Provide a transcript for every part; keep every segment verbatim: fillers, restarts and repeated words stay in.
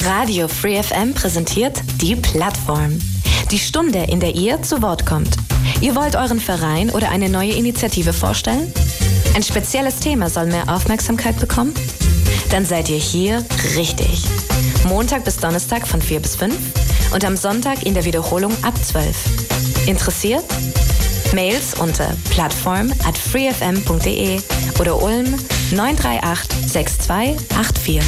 Radio Free F M präsentiert die Plattform. Die Stunde, in der ihr zu Wort kommt. Ihr wollt euren Verein oder eine neue Initiative vorstellen? Ein spezielles Thema soll mehr Aufmerksamkeit bekommen? Dann seid ihr hier richtig. Montag bis Donnerstag von vier bis fünf und am Sonntag in der Wiederholung ab zwölf. Interessiert? Mails unter plattform at freefm punkt de oder Ulm neun drei acht sechs zwei acht vier.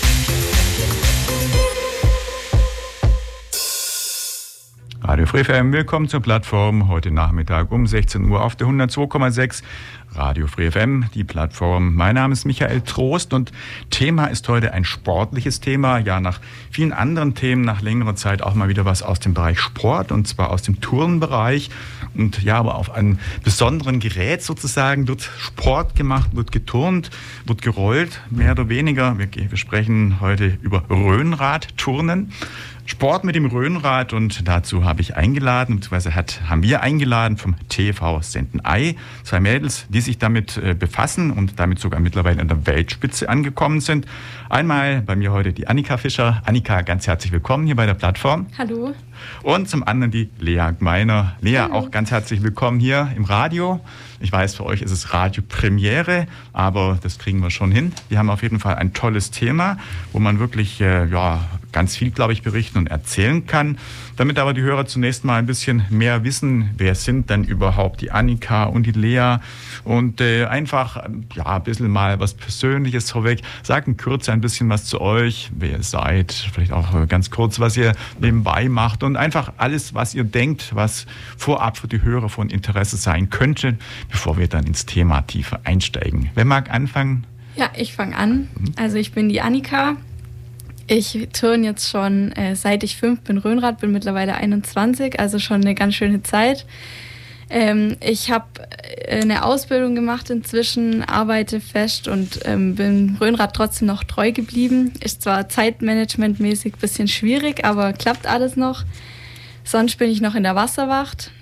Radio Free F M, willkommen zur Plattform. Heute Nachmittag um sechzehn Uhr auf der hundertzwei Komma sechs Radio Free F M, die Plattform. Mein Name ist Michael Trost und Thema ist heute ein sportliches Thema. Ja, nach vielen anderen Themen, nach längerer Zeit auch mal wieder was aus dem Bereich Sport, und zwar aus dem Turnbereich. Und ja, aber auf einem besonderen Gerät sozusagen wird Sport gemacht, wird geturnt, wird gerollt, mehr oder weniger. Wir, wir sprechen heute über Rhönradturnen. Sport mit dem Rhönrad, und dazu habe ich eingeladen, beziehungsweise hat, haben wir eingeladen vom T V Sendeney, zwei Mädels, die sich damit äh, befassen und damit sogar mittlerweile an der Weltspitze angekommen sind. Einmal bei mir heute die Annika Fischer. Annika, ganz herzlich willkommen hier bei der Plattform. Hallo. Und zum anderen die Lea Gmeiner. Lea, Hallo. Auch ganz herzlich willkommen hier im Radio. Ich weiß, für euch ist es Radio-Premiere, aber das kriegen wir schon hin. Wir haben auf jeden Fall ein tolles Thema, wo man wirklich äh, ja, ganz viel, glaube ich, berichten und erzählen kann. Damit aber die Hörer zunächst mal ein bisschen mehr wissen, wer sind denn überhaupt die Annika und die Lea, und äh, einfach ja, ein bisschen mal was Persönliches vorweg. Sagt in Kürze ein bisschen was zu euch, wer ihr seid, vielleicht auch ganz kurz, was ihr nebenbei macht, und einfach alles, was ihr denkt, was vorab für die Hörer von Interesse sein könnte, bevor wir dann ins Thema tiefer einsteigen. Wer mag anfangen? Ja, ich fange an. Also ich bin die Annika. Ich turne jetzt schon äh, seit ich fünf bin Rhönrad, bin mittlerweile einundzwanzig, also schon eine ganz schöne Zeit. Ähm, ich habe eine Ausbildung gemacht inzwischen, arbeite fest und ähm, bin Rhönrad trotzdem noch treu geblieben. Ist zwar zeitmanagementmäßig ein bisschen schwierig, aber klappt alles noch. Sonst bin ich noch in der Wasserwacht.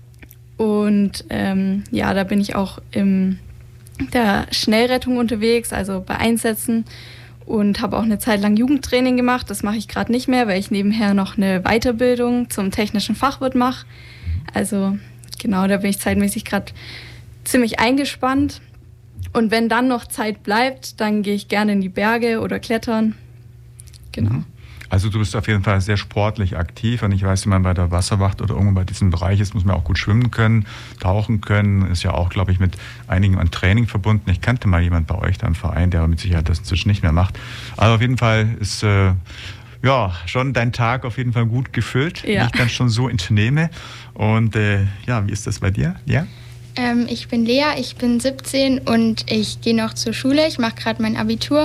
Und ähm, ja, da bin ich auch in der Schnellrettung unterwegs, also bei Einsätzen, und habe auch eine Zeit lang Jugendtraining gemacht. Das mache ich gerade nicht mehr, weil ich nebenher noch eine Weiterbildung zum technischen Fachwirt mache. Also genau, da bin ich zeitmäßig gerade ziemlich eingespannt. Und wenn dann noch Zeit bleibt, dann gehe ich gerne in die Berge oder klettern. Genau. Also du bist auf jeden Fall sehr sportlich aktiv, und ich weiß, wenn man bei der Wasserwacht oder irgendwo bei diesem Bereich ist, muss man auch gut schwimmen können, tauchen können, ist ja auch, glaube ich, mit einigem an Training verbunden. Ich kannte mal jemanden bei euch da im Verein, der mit Sicherheit das inzwischen nicht mehr macht. Aber auf jeden Fall ist äh, ja schon dein Tag auf jeden Fall gut gefüllt, ja. Wie ich dann schon so entnehme. Und äh, ja, wie ist das bei dir? Ja? Ähm, ich bin Lea, ich bin siebzehn und ich gehe noch zur Schule. Ich mache gerade mein Abitur.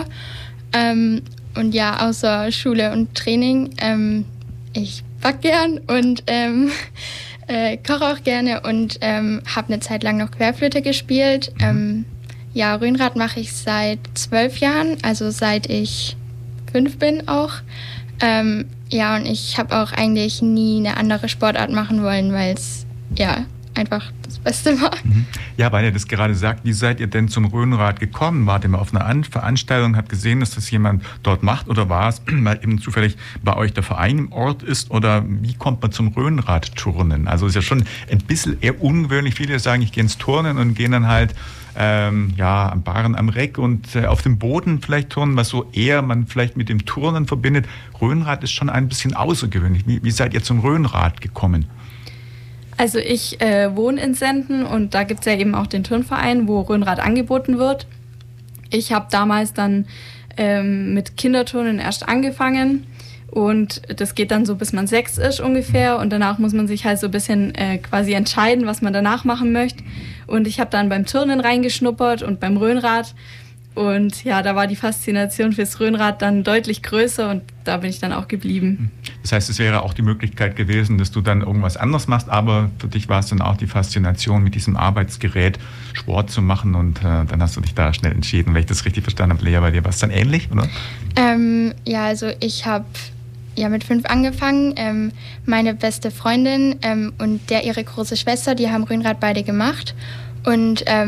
Ähm, Und ja, außer Schule und Training, ähm, ich back gern und ähm, äh, koche auch gerne und ähm, habe eine Zeit lang noch Querflöte gespielt. Mhm. Ähm, ja, Rhönrad mache ich seit zwölf Jahren, also seit ich fünf bin auch. Ähm, ja, und ich habe auch eigentlich nie eine andere Sportart machen wollen, weil es ja einfach das Beste war. Ja, weil ihr das gerade sagt, wie seid ihr denn zum Rhönrad gekommen? Wart ihr mal auf einer An- Veranstaltung, habt gesehen, dass das jemand dort macht, oder war es, weil eben zufällig bei euch der Verein im Ort ist, oder wie kommt man zum Rhönradturnen? Also ist ja schon ein bisschen eher ungewöhnlich. Viele sagen, ich gehe ins Turnen und gehen dann halt ähm, ja, am Barren am Reck und äh, auf dem Boden vielleicht turnen, was so eher man vielleicht mit dem Turnen verbindet. Rhönrad ist schon ein bisschen außergewöhnlich. Wie, wie seid ihr zum Rhönrad gekommen? Also ich äh, wohne in Senden, und da gibt es ja eben auch den Turnverein, wo Rhönrad angeboten wird. Ich habe damals dann ähm, mit Kinderturnen erst angefangen, und das geht dann so, bis man sechs ist ungefähr, und danach muss man sich halt so ein bisschen äh, quasi entscheiden, was man danach machen möchte. Und ich habe dann beim Turnen reingeschnuppert und beim Rhönrad. Und ja, da war die Faszination fürs Rhönrad dann deutlich größer, und da bin ich dann auch geblieben. Das heißt, es wäre auch die Möglichkeit gewesen, dass du dann irgendwas anderes machst, aber für dich war es dann auch die Faszination, mit diesem Arbeitsgerät Sport zu machen, und äh, dann hast du dich da schnell entschieden. Wenn ich das richtig verstanden habe, Lea, bei dir war es dann ähnlich, oder? Ähm, ja, also ich habe ja mit fünf angefangen. Ähm, meine beste Freundin ähm, und der ihre große Schwester, die haben Rhönrad beide gemacht. Und ähm,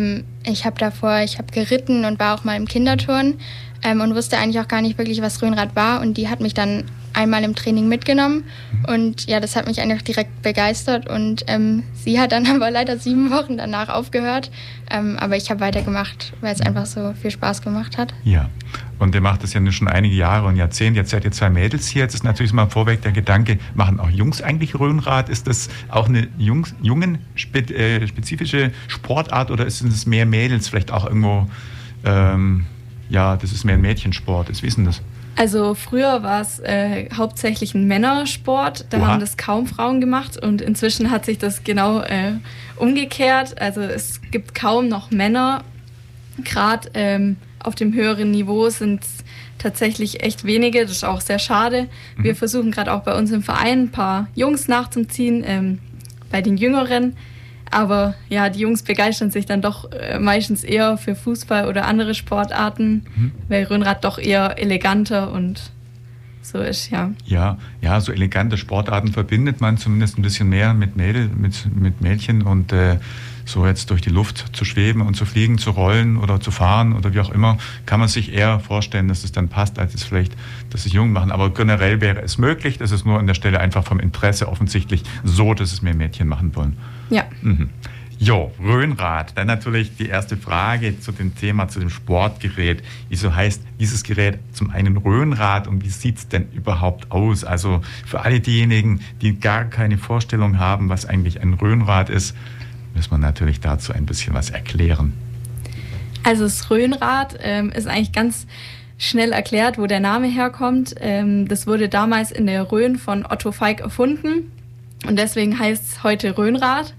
ich habe davor, ich habe geritten und war auch mal im Kinderturnen ähm, und wusste eigentlich auch gar nicht wirklich, was Rhönrad war. Und die hat mich dann einmal im Training mitgenommen. Mhm. Und ja, das hat mich einfach direkt begeistert. Und ähm, sie hat dann aber leider sieben Wochen danach aufgehört. Ähm, aber ich habe weitergemacht, weil es einfach so viel Spaß gemacht hat. Ja, und ihr macht das ja schon einige Jahre und Jahrzehnte. Jetzt seid ihr zwei Mädels hier. Jetzt ist natürlich mal vorweg der Gedanke, machen auch Jungs eigentlich Rhönrad? Ist das auch eine Jungs, jungen spe, äh, spezifische Sportart oder ist es mehr Mädels? Vielleicht auch irgendwo, ähm, ja, das ist mehr ein Mädchensport. Wie ist denn das? Also früher war es äh, hauptsächlich ein Männersport, da Oha. haben das kaum Frauen gemacht und inzwischen hat sich das genau äh, umgekehrt. Also es gibt kaum noch Männer, gerade ähm, auf dem höheren Niveau sind es tatsächlich echt wenige, das ist auch sehr schade. Mhm. Wir versuchen gerade auch bei uns im Verein ein paar Jungs nachzuziehen, ähm, bei den Jüngeren. Aber ja, die Jungs begeistern sich dann doch äh, meistens eher für Fußball oder andere Sportarten, mhm. weil Rhönrad doch eher eleganter und so ist, ja. Ja, ja, so elegante Sportarten verbindet man zumindest ein bisschen mehr mit Mädel, mit, mit Mädchen und äh, so jetzt durch die Luft zu schweben und zu fliegen, zu rollen oder zu fahren oder wie auch immer, kann man sich eher vorstellen, dass es dann passt, als es vielleicht, dass es Jungen machen. Aber generell wäre es möglich, das ist nur an der Stelle einfach vom Interesse offensichtlich so, dass es mehr Mädchen machen wollen. Ja. Mhm. Jo, Rhönrad. Dann natürlich die erste Frage zu dem Thema, zu dem Sportgerät. Wieso heißt dieses Gerät zum einen Rhönrad und wie sieht es denn überhaupt aus? Also für alle diejenigen, die gar keine Vorstellung haben, was eigentlich ein Rhönrad ist, muss man natürlich dazu ein bisschen was erklären. Also das Rhönrad ähm, ist eigentlich ganz schnell erklärt, wo der Name herkommt. Ähm, das wurde damals in der Rhön von Otto Falk erfunden und deswegen heißt es heute Rhönrad.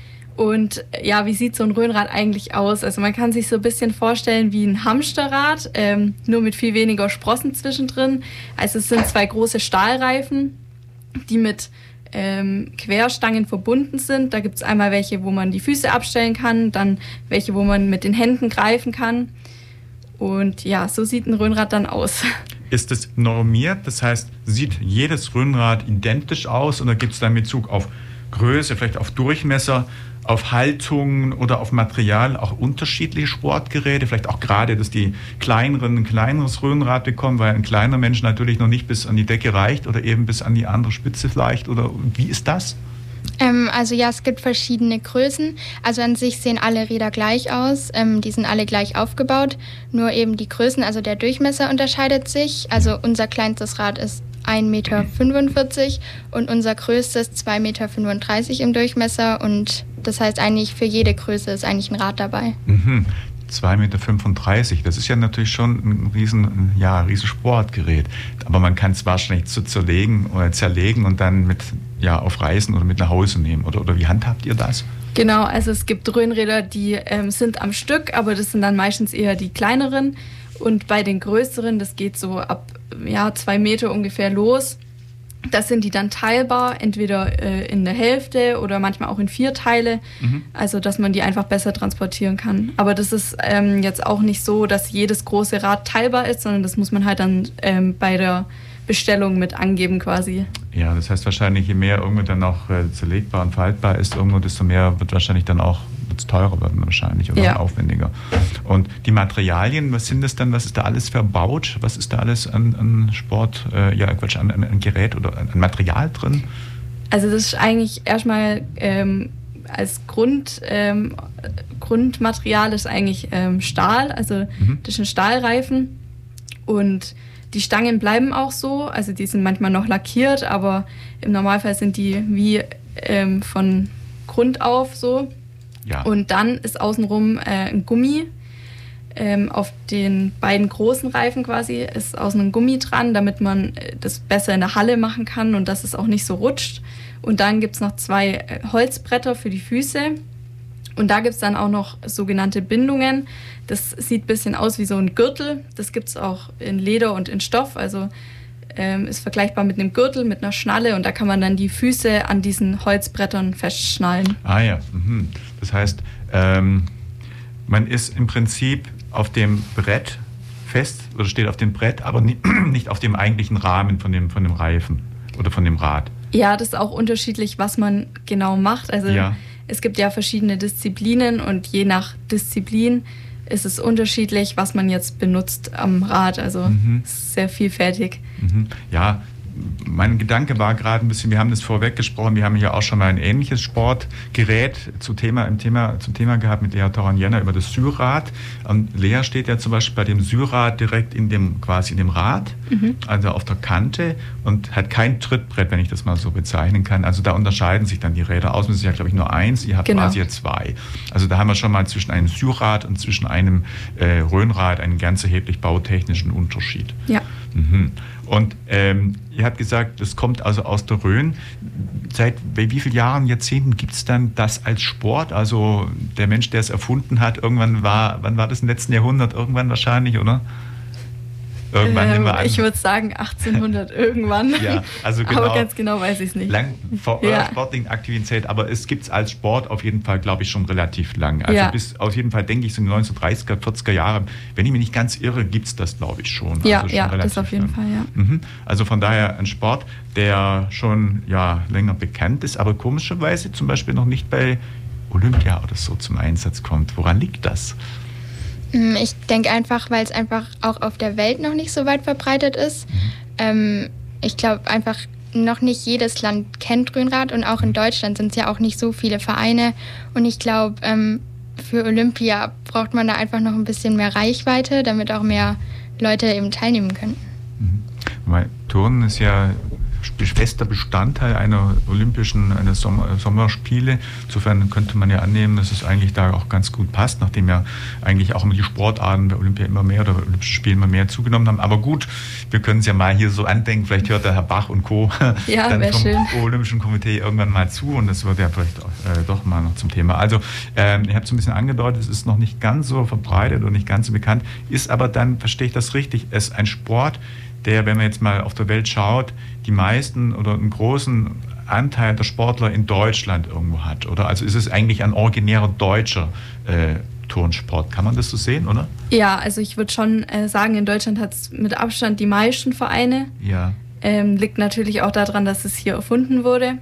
Und ja, wie sieht so ein Rhönrad eigentlich aus? Also man kann sich so ein bisschen vorstellen wie ein Hamsterrad, ähm, nur mit viel weniger Sprossen zwischendrin. Also es sind zwei große Stahlreifen, die mit ähm, Querstangen verbunden sind. Da gibt es einmal welche, wo man die Füße abstellen kann, dann welche, wo man mit den Händen greifen kann. Und ja, so sieht ein Rhönrad dann aus. Ist es normiert? Das heißt, sieht jedes Rhönrad identisch aus oder gibt es da in Bezug auf Größe, vielleicht auf Durchmesser, auf Haltung oder auf Material auch unterschiedliche Sportgeräte, vielleicht auch gerade, dass die Kleineren ein kleineres Rhönrad bekommen, weil ein kleiner Mensch natürlich noch nicht bis an die Decke reicht oder eben bis an die andere Spitze vielleicht, oder wie ist das? Ähm, also ja, es gibt verschiedene Größen. Also an sich sehen alle Räder gleich aus, ähm, die sind alle gleich aufgebaut, nur eben die Größen, also der Durchmesser unterscheidet sich. Also unser kleinstes Rad ist ein Meter fünfundvierzig und unser größtes zwei Meter fünfunddreißig im Durchmesser und das heißt eigentlich für jede Größe ist eigentlich ein Rad dabei. Mhm. zwei Meter fünfunddreißig, das ist ja natürlich schon ein riesen, ja, riesen Sportgerät. Aber man kann es wahrscheinlich zu zerlegen oder zerlegen und dann mit, ja, auf Reisen oder mit nach Hause nehmen. Oder, oder wie handhabt ihr das? Genau, also es gibt Rhönräder, die ähm, sind am Stück, aber das sind dann meistens eher die kleineren. Und bei den größeren, das geht so ab ja, zwei Meter ungefähr los. Das sind die dann teilbar, entweder äh, in der Hälfte oder manchmal auch in vier Teile. Mhm. Also, dass man die einfach besser transportieren kann. Aber das ist ähm, jetzt auch nicht so, dass jedes große Rad teilbar ist, sondern das muss man halt dann ähm, bei der Bestellung mit angeben quasi. Ja, das heißt wahrscheinlich, je mehr irgendwo dann auch äh, zerlegbar und faltbar ist, irgendwo, desto mehr wird wahrscheinlich dann auch wird's teurer werden wahrscheinlich oder ja. aufwendiger. Und die Materialien, was sind das dann, was ist da alles verbaut? Was ist da alles an, an Sport, äh, ja Quatsch, an, an, an Gerät oder an, an Material drin? Also das ist eigentlich erstmal ähm, als Grund, ähm, Grundmaterial ist eigentlich ähm, Stahl, also mhm. das ist ein Stahlreifen und die Stangen bleiben auch so, also die sind manchmal noch lackiert, aber im Normalfall sind die wie ähm, von Grund auf so. Ja. Und dann ist außenrum äh, ein Gummi. Ähm, auf den beiden großen Reifen quasi ist außen ein Gummi dran, damit man äh, das besser in der Halle machen kann und dass es auch nicht so rutscht. Und dann gibt es noch zwei äh, Holzbretter für die Füße. Und da gibt es dann auch noch sogenannte Bindungen. Das sieht ein bisschen aus wie so ein Gürtel. Das gibt es auch in Leder und in Stoff. Also ähm, ist vergleichbar mit einem Gürtel, mit einer Schnalle. Und da kann man dann die Füße an diesen Holzbrettern festschnallen. Ah ja, mhm. Das heißt, ähm, man ist im Prinzip auf dem Brett fest oder steht auf dem Brett, aber nicht auf dem eigentlichen Rahmen von dem, von dem Reifen oder von dem Rad. Ja, das ist auch unterschiedlich, was man genau macht. Also ja. es gibt ja verschiedene Disziplinen und je nach Disziplin ist es unterschiedlich, was man jetzt benutzt am Rad. Also mhm. es ist sehr vielfältig. Mhm. Ja, mein Gedanke war gerade ein bisschen, wir haben das vorweg gesprochen, wir haben hier auch schon mal ein ähnliches Sportgerät zu Thema, im Thema, zum Thema gehabt mit Lea Toran-Jenner über das Syrad. Und Lea steht ja zum Beispiel bei dem Syrad direkt in dem, quasi in dem Rad, mhm. also auf der Kante und hat kein Trittbrett, wenn ich das mal so bezeichnen kann. Also da unterscheiden sich dann die Räder aus. Das ist ja, glaube ich, nur eins, ihr habt genau. quasi ja zwei. Also da haben wir schon mal zwischen einem Syrad und zwischen einem äh, Rhönrad einen ganz erheblich bautechnischen Unterschied. Ja. Mhm. Und ähm, ihr habt gesagt, das kommt also aus der Rhön. Seit wie vielen Jahren, Jahrzehnten gibt es dann das als Sport? Also der Mensch, der es erfunden hat, irgendwann war, wann war das im letzten Jahrhundert? Irgendwann wahrscheinlich, oder? Irgendwann ähm, nehmen wir an. Ich würde sagen achtzehnhundert irgendwann. Ja, also genau. Aber ganz genau weiß ich es nicht. Lang vor eurer ja. sportlichen Aktivität, aber es gibt es als Sport auf jeden Fall, glaube ich, schon relativ lang. Also ja. bis auf jeden Fall, denke ich, so in den neunzehnhundertdreißiger, vierziger Jahren, wenn ich mich nicht ganz irre, gibt es das, glaube ich, schon. Ja, also schon ja das auf jeden lang. Fall, ja. Mhm. Also von daher ein Sport, der schon ja, länger bekannt ist, aber komischerweise zum Beispiel noch nicht bei Olympia oder so zum Einsatz kommt. Woran liegt das? Ich denke einfach, weil es einfach auch auf der Welt noch nicht so weit verbreitet ist. Mhm. Ähm, ich glaube einfach, noch nicht jedes Land kennt Rhönrad und auch in Deutschland sind es ja auch nicht so viele Vereine. Und ich glaube, ähm, für Olympia braucht man da einfach noch ein bisschen mehr Reichweite, damit auch mehr Leute eben teilnehmen können. Mhm. Weil Turnen ist ja fester Bestandteil einer olympischen einer Sommer, Sommerspiele. Insofern könnte man ja annehmen, dass es eigentlich da auch ganz gut passt, nachdem ja eigentlich auch die Sportarten bei Olympia immer mehr oder bei Olympischen Spielen immer mehr zugenommen haben. Aber gut, wir können es ja mal hier so andenken, vielleicht hört der Herr Bach und Co. Ja, dann vom schön. Olympischen Komitee irgendwann mal zu und das wird ja vielleicht auch, äh, doch mal noch zum Thema. Also ähm, ihr habt so ein bisschen angedeutet, es ist noch nicht ganz so verbreitet und nicht ganz so bekannt, ist aber dann, verstehe ich das richtig, es ist ein Sport, der, wenn man jetzt mal auf der Welt schaut, die meisten oder einen großen Anteil der Sportler in Deutschland irgendwo hat, oder? Also ist es eigentlich ein originärer deutscher äh, Turnsport. Kann man das so sehen, oder? Ja, also ich würde schon äh, sagen, in Deutschland hat es mit Abstand die meisten Vereine. Ja. Ähm, liegt natürlich auch daran, dass es hier erfunden wurde. Mhm.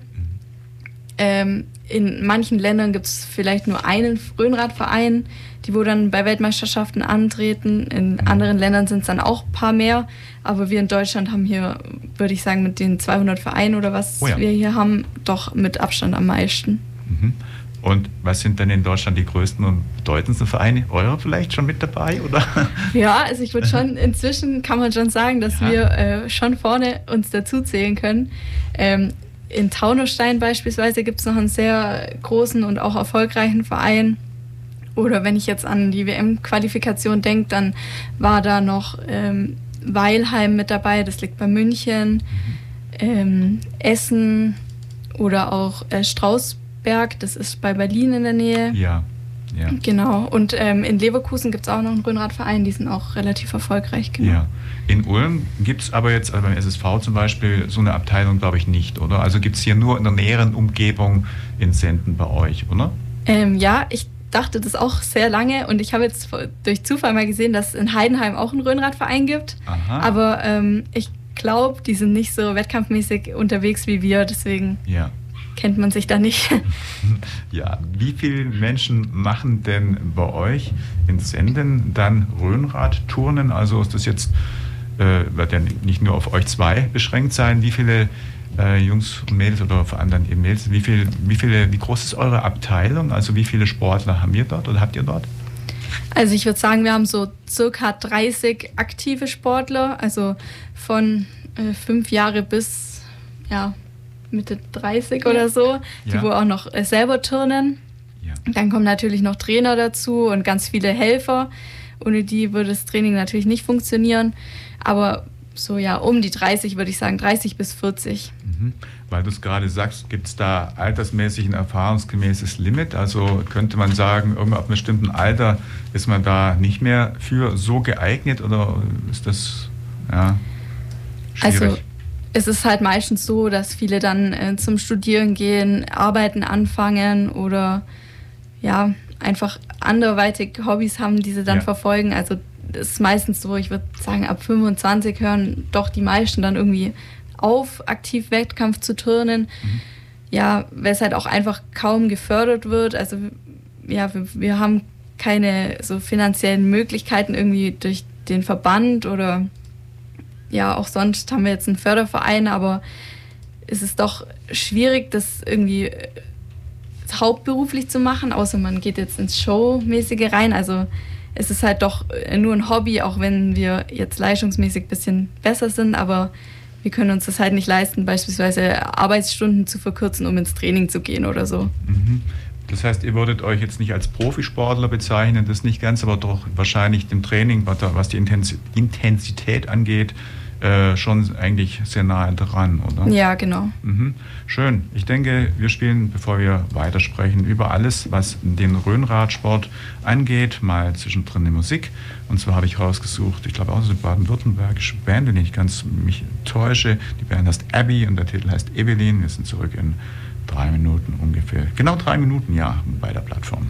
Ähm, in manchen Ländern gibt es vielleicht nur einen Rhönradverein, die wo dann bei Weltmeisterschaften antreten. In mhm. anderen Ländern sind es dann auch ein paar mehr. Aber wir in Deutschland haben hier, würde ich sagen, mit den zweihundert Vereinen oder was oh ja. wir hier haben, doch mit Abstand am meisten. Mhm. Und was sind denn in Deutschland die größten und bedeutendsten Vereine? Eure vielleicht schon mit dabei, oder? Ja, also ich würde schon, inzwischen kann man schon sagen, dass ja. wir äh, schon vorne uns dazu zählen können. Ähm, in Taunusstein beispielsweise gibt es noch einen sehr großen und auch erfolgreichen Verein. Oder wenn ich jetzt an die W M-Qualifikation denke, dann war da noch ähm, Weilheim mit dabei, das liegt bei München, mhm. ähm, Essen oder auch äh, Strausberg, das ist bei Berlin in der Nähe. Ja, ja. Genau, und ähm, in Leverkusen gibt es auch noch einen Rhönradverein, die sind auch relativ erfolgreich. Genau. Ja. In Ulm gibt es aber jetzt, also beim S S V zum Beispiel, so eine Abteilung glaube ich nicht, oder? Also gibt es hier nur in der näheren Umgebung in Senden bei euch, oder? Ähm, ja, ich dachte das auch sehr lange und ich habe jetzt durch Zufall mal gesehen, dass es in Heidenheim auch einen Rhönradverein gibt. Aha. Aber ähm, ich glaube, die sind nicht so wettkampfmäßig unterwegs wie wir, deswegen ja. kennt man sich da nicht. Ja, wie viele Menschen machen denn bei euch in Senden dann Rhönradturnen? Also ist das jetzt, äh, wird ja nicht nur auf euch zwei beschränkt sein, wie viele Äh, Jungs und Mädels oder vor allem dann eben Mädels, wie, viel, wie, viele, wie groß ist eure Abteilung? Also wie viele Sportler haben wir dort oder habt ihr dort? Also ich würde sagen, wir haben so circa dreißig aktive Sportler, also von äh, fünf Jahre bis ja, Mitte dreißig oder so, die ja. wo auch noch äh, selber turnen. Ja. Dann kommen natürlich noch Trainer dazu und ganz viele Helfer. Ohne die würde das Training natürlich nicht funktionieren, aber so ja, um die dreißig würde ich sagen, dreißig bis vierzig. Mhm. Weil du es gerade sagst, gibt es da altersmäßig ein erfahrungsgemäßes Limit? Also könnte man sagen, irgendwann ab einem bestimmten Alter ist man da nicht mehr für so geeignet oder ist das ja, schwierig? Also es ist halt meistens so, dass viele dann äh, zum Studieren gehen, Arbeiten anfangen oder ja, einfach anderweitig Hobbys haben, die sie dann ja. verfolgen. Also das ist meistens so, ich würde sagen, ab fünfundzwanzig hören doch die meisten dann irgendwie auf, aktiv Wettkampf zu turnen. Mhm. ja, weil es halt auch einfach kaum gefördert wird. Also ja, wir, wir haben keine so finanziellen Möglichkeiten irgendwie durch den Verband oder ja, auch sonst haben wir jetzt einen Förderverein, aber es ist doch schwierig, das irgendwie hauptberuflich zu machen, außer man geht jetzt ins Showmäßige rein. Also es ist halt doch nur ein Hobby, auch wenn wir jetzt leistungsmäßig ein bisschen besser sind, aber wir können uns das halt nicht leisten, beispielsweise Arbeitsstunden zu verkürzen, um ins Training zu gehen oder so. Mhm. Das heißt, ihr würdet euch jetzt nicht als Profisportler bezeichnen, das nicht ganz, aber doch wahrscheinlich dem Training, was die Intensität angeht, äh, schon eigentlich sehr nahe dran, oder? Ja, genau. Mhm. Schön. Ich denke, wir spielen, bevor wir weitersprechen, über alles, was den Rhönradsport angeht, mal zwischendrin die Musik. Und zwar habe ich rausgesucht, ich glaube auch so eine baden-württembergische Band, wenn ich nicht ganz mich täusche. Die Band heißt Abby und der Titel heißt Evelyn. Wir sind zurück in drei Minuten ungefähr. Genau drei Minuten, ja, bei der Plattform.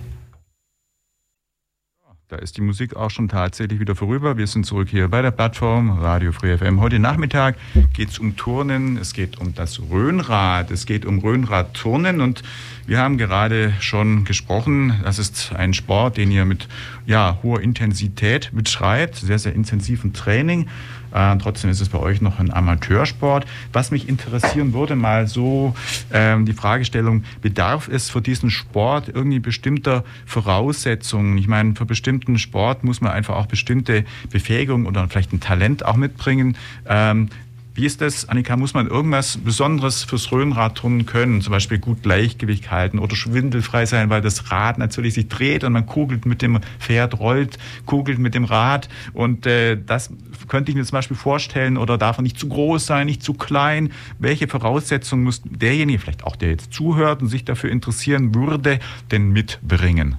Da ist die Musik auch schon tatsächlich wieder vorüber. Wir sind zurück hier bei der Plattform Radio Free F M. Heute Nachmittag geht es um Turnen, es geht um das Rhönrad, es geht um Rhönradturnen und wir haben gerade schon gesprochen, das ist ein Sport, den ihr mit ja, hoher Intensität betreibt, sehr, sehr intensiven Training. Äh, trotzdem ist es bei euch noch ein Amateursport. Was mich interessieren würde, mal so ähm, die Fragestellung, bedarf es für diesen Sport irgendwie bestimmter Voraussetzungen? Ich meine, für bestimmten Sport muss man einfach auch bestimmte Befähigung oder vielleicht ein Talent auch mitbringen. Ähm, Wie ist das, Annika, muss man irgendwas Besonderes fürs Rhönradturnen können, zum Beispiel gut Gleichgewicht halten oder schwindelfrei sein, weil das Rad natürlich sich dreht und man kugelt mit dem Pferd, rollt, kugelt mit dem Rad und äh, das könnte ich mir zum Beispiel vorstellen, oder darf er nicht zu groß sein, nicht zu klein? Welche Voraussetzungen muss derjenige, vielleicht auch der jetzt zuhört und sich dafür interessieren würde, denn mitbringen?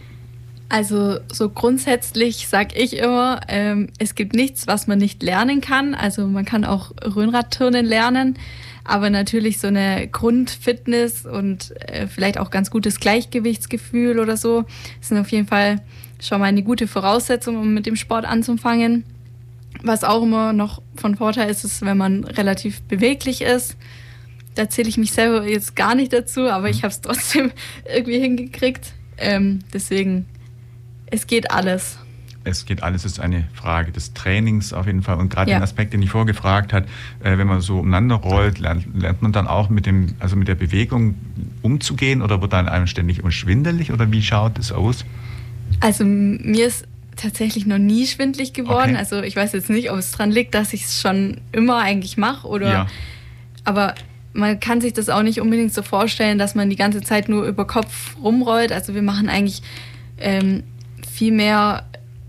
Also so grundsätzlich sage ich immer, ähm, es gibt nichts, was man nicht lernen kann. Also man kann auch Rhönradturnen lernen, aber natürlich so eine Grundfitness und äh, vielleicht auch ganz gutes Gleichgewichtsgefühl oder so sind auf jeden Fall schon mal eine gute Voraussetzung, um mit dem Sport anzufangen. Was auch immer noch von Vorteil ist, ist, wenn man relativ beweglich ist. Da zähle ich mich selber jetzt gar nicht dazu, aber ich habe es trotzdem irgendwie hingekriegt. Ähm, deswegen... Es geht alles. Es geht alles, ist eine Frage des Trainings auf jeden Fall. Und gerade ja. den Aspekt, den ich vorgefragt habe, äh, wenn man so umeinander rollt, lernt, lernt man dann auch mit dem, also mit der Bewegung umzugehen oder wird dann einem ständig schwindelig oder wie schaut es aus? Also mir ist tatsächlich noch nie schwindelig geworden. Okay. Also ich weiß jetzt nicht, ob es dran liegt, dass ich es schon immer eigentlich mache oder. Ja. Aber man kann sich das auch nicht unbedingt so vorstellen, dass man die ganze Zeit nur über Kopf rumrollt. Also wir machen eigentlich ähm, viel mehr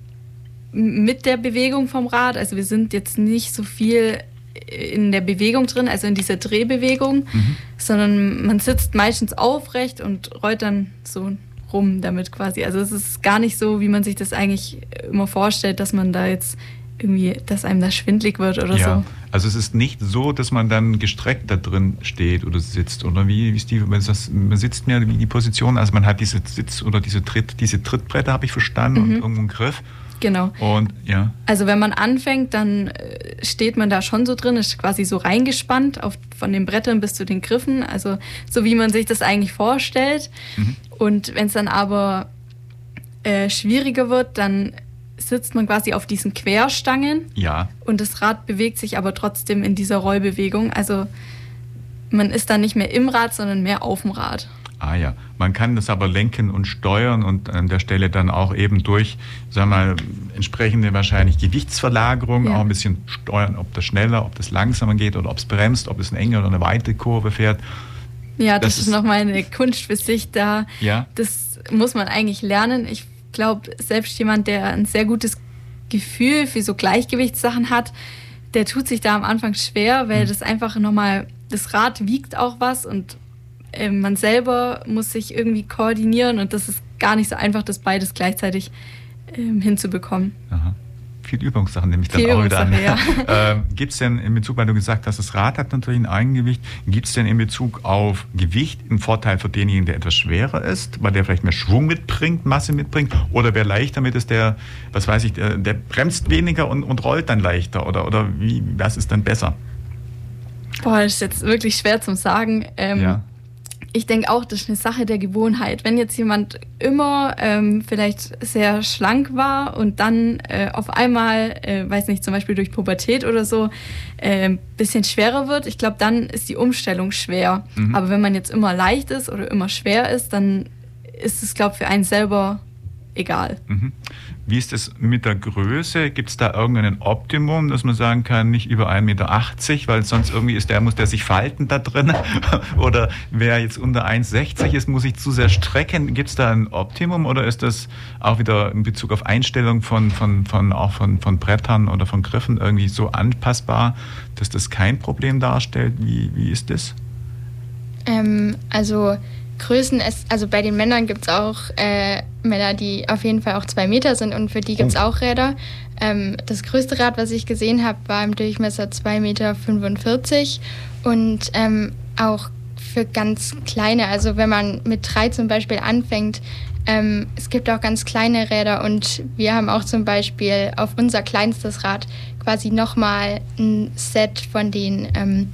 mit der Bewegung vom Rad. Also wir sind jetzt nicht so viel in der Bewegung drin, also in dieser Drehbewegung, mhm. sondern man sitzt meistens aufrecht und rollt dann so rum damit quasi. Also es ist gar nicht so, wie man sich das eigentlich immer vorstellt, dass man da jetzt irgendwie, dass einem da schwindlig wird oder ja. so. Also es ist nicht so, dass man dann gestreckt da drin steht oder sitzt, oder wie, wie ist die, das, man sitzt mehr wie die Position, also man hat diese Sitz- oder diese Tritt, diese Trittbretter, habe ich verstanden, mhm. und irgendwo einen Griff. Genau. Und ja. Also wenn man anfängt, dann steht man da schon so drin, ist quasi so reingespannt auf, von den Brettern bis zu den Griffen, also so wie man sich das eigentlich vorstellt. Mhm. Und wenn es dann aber äh, schwieriger wird, dann sitzt man quasi auf diesen Querstangen. Ja. Und das Rad bewegt sich aber trotzdem in dieser Rollbewegung. Also man ist dann nicht mehr im Rad, sondern mehr auf dem Rad. Ah ja, man kann das aber lenken und steuern und an der Stelle dann auch eben durch, sagen wir mal, entsprechende wahrscheinlich Gewichtsverlagerung ja. auch ein bisschen steuern, ob das schneller, ob das langsamer geht oder ob es bremst, ob es eine enge oder eine weite Kurve fährt. Ja, das, das ist, ist nochmal eine Kunst für sich da. Ja. Das muss man eigentlich lernen. Ich glaube, selbst jemand, der ein sehr gutes Gefühl für so Gleichgewichtssachen hat, der tut sich da am Anfang schwer, weil mhm. das einfach nochmal, das Rad wiegt auch was und äh, man selber muss sich irgendwie koordinieren und das ist gar nicht so einfach, das beides gleichzeitig äh, hinzubekommen. Aha. Viel Übungssachen nehme ich dann Viel auch wieder an. Ja. ähm, gibt es denn in Bezug, weil du gesagt hast, das Rad hat natürlich ein Eigengewicht, gibt es denn in Bezug auf Gewicht einen Vorteil für denjenigen, der etwas schwerer ist, weil der vielleicht mehr Schwung mitbringt, Masse mitbringt, oder wer leichter mit ist, der, was weiß ich, der, der bremst weniger und, und rollt dann leichter, oder, oder wie, was ist dann besser? Boah, das ist jetzt wirklich schwer zum Sagen. Ähm, ja. Ich denke auch, das ist eine Sache der Gewohnheit. Wenn jetzt jemand immer ähm, vielleicht sehr schlank war und dann äh, auf einmal, äh, weiß nicht, zum Beispiel durch Pubertät oder so, ein äh, bisschen schwerer wird, ich glaube, dann ist die Umstellung schwer. Mhm. Aber wenn man jetzt immer leicht ist oder immer schwer ist, dann ist es, glaube ich, für einen selber egal. Mhm. Wie ist es mit der Größe? Gibt es da irgendein Optimum, dass man sagen kann, nicht über ein Meter achtzig, weil sonst irgendwie ist der, muss der sich falten da drin? Oder wer jetzt unter eins sechzig ist, muss sich zu sehr strecken. Gibt es da ein Optimum oder ist das auch wieder in Bezug auf Einstellung von, von, von, auch von, von Brettern oder von Griffen irgendwie so anpassbar, dass das kein Problem darstellt? Wie, wie ist das? Ähm, also Größen, ist, also bei den Männern gibt es auch äh, Männer, die auf jeden Fall auch zwei Meter sind und für die gibt es oh. auch Räder. Ähm, das größte Rad, was ich gesehen habe, war im Durchmesser zwei Meter fünfundvierzig und ähm, auch für ganz kleine, also wenn man mit drei zum Beispiel anfängt, ähm, es gibt auch ganz kleine Räder und wir haben auch zum Beispiel auf unser kleinstes Rad quasi nochmal ein Set von den ähm,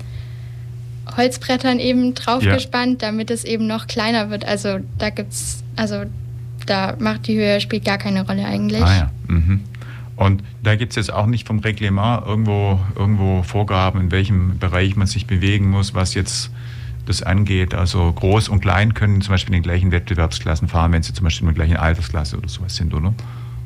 Holzbrettern eben draufgespannt, ja. damit es eben noch kleiner wird. Also da gibt's, also da macht die Höhe, spielt gar keine Rolle eigentlich. Ah ja. Mhm. Und da gibt es jetzt auch nicht vom Reglement irgendwo, irgendwo Vorgaben, in welchem Bereich man sich bewegen muss, was jetzt das angeht. Also Groß und Klein können zum Beispiel in den gleichen Wettbewerbsklassen fahren, wenn sie zum Beispiel in der gleichen Altersklasse oder sowas sind, oder?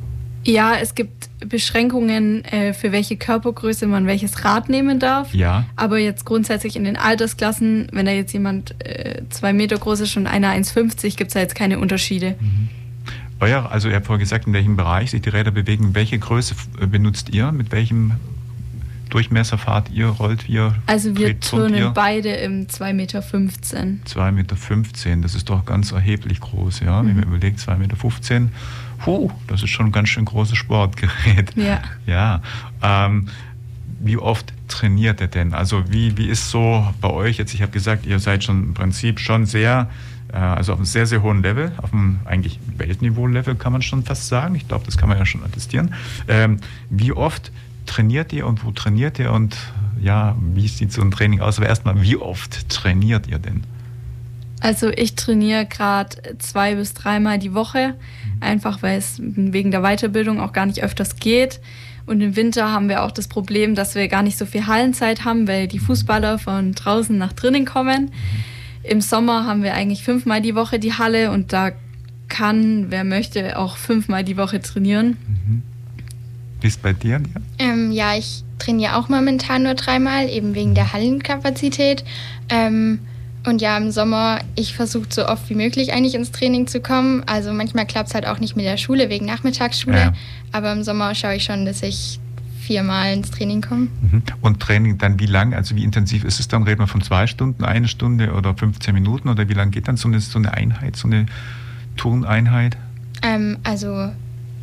Ja, es gibt Beschränkungen, äh, für welche Körpergröße man welches Rad nehmen darf. Ja. Aber jetzt grundsätzlich in den Altersklassen, wenn da jetzt jemand äh, zwei Meter groß ist und einer eins fünfzig, gibt es da jetzt keine Unterschiede. Mhm. Euer, also ihr habt vorher gesagt, in welchem Bereich sich die Räder bewegen. Welche Größe benutzt ihr? Mit welchem Durchmesser fahrt ihr, rollt ihr? Also wir turnen beide im zwei Meter fünfzehn. zwei Meter fünfzehn, das ist doch ganz erheblich groß, ja. Mhm. Wenn man überlegt, zwei Meter fünfzehn, huh, das ist schon ein ganz schön großes Sportgerät. Ja. Ja. Ähm, wie oft trainiert ihr denn? Also wie, wie ist so bei euch jetzt, ich habe gesagt, ihr seid schon im Prinzip schon sehr, äh, also auf einem sehr, sehr hohen Level, auf einem eigentlich Weltniveau-Level kann man schon fast sagen. Ich glaube, das kann man ja schon attestieren. Ähm, wie oft trainiert ihr und wo trainiert ihr und ja, wie sieht so ein Training aus? Aber erstmal, wie oft trainiert ihr denn? Also ich trainiere gerade zwei bis dreimal die Woche, einfach weil es wegen der Weiterbildung auch gar nicht öfters geht. Und im Winter haben wir auch das Problem, dass wir gar nicht so viel Hallenzeit haben, weil die Fußballer von draußen nach drinnen kommen. Im Sommer haben wir eigentlich fünfmal die Woche die Halle und da kann, wer möchte, auch fünfmal die Woche trainieren. Mhm. Wie ist es bei dir? Ähm, ja, ich trainiere auch momentan nur dreimal, eben wegen der Hallenkapazität. Ähm, und ja, im Sommer, ich versuche so oft wie möglich eigentlich ins Training zu kommen. Also manchmal klappt es halt auch nicht mit der Schule, wegen Nachmittagsschule. Ja. Aber im Sommer schaue ich schon, dass ich viermal ins Training komme. Mhm. Und Training dann wie lang, also wie intensiv ist es dann? Reden wir von zwei Stunden, eine Stunde oder fünfzehn Minuten? Oder wie lang geht dann so eine, so eine Einheit, so eine Turneinheit? Ähm, also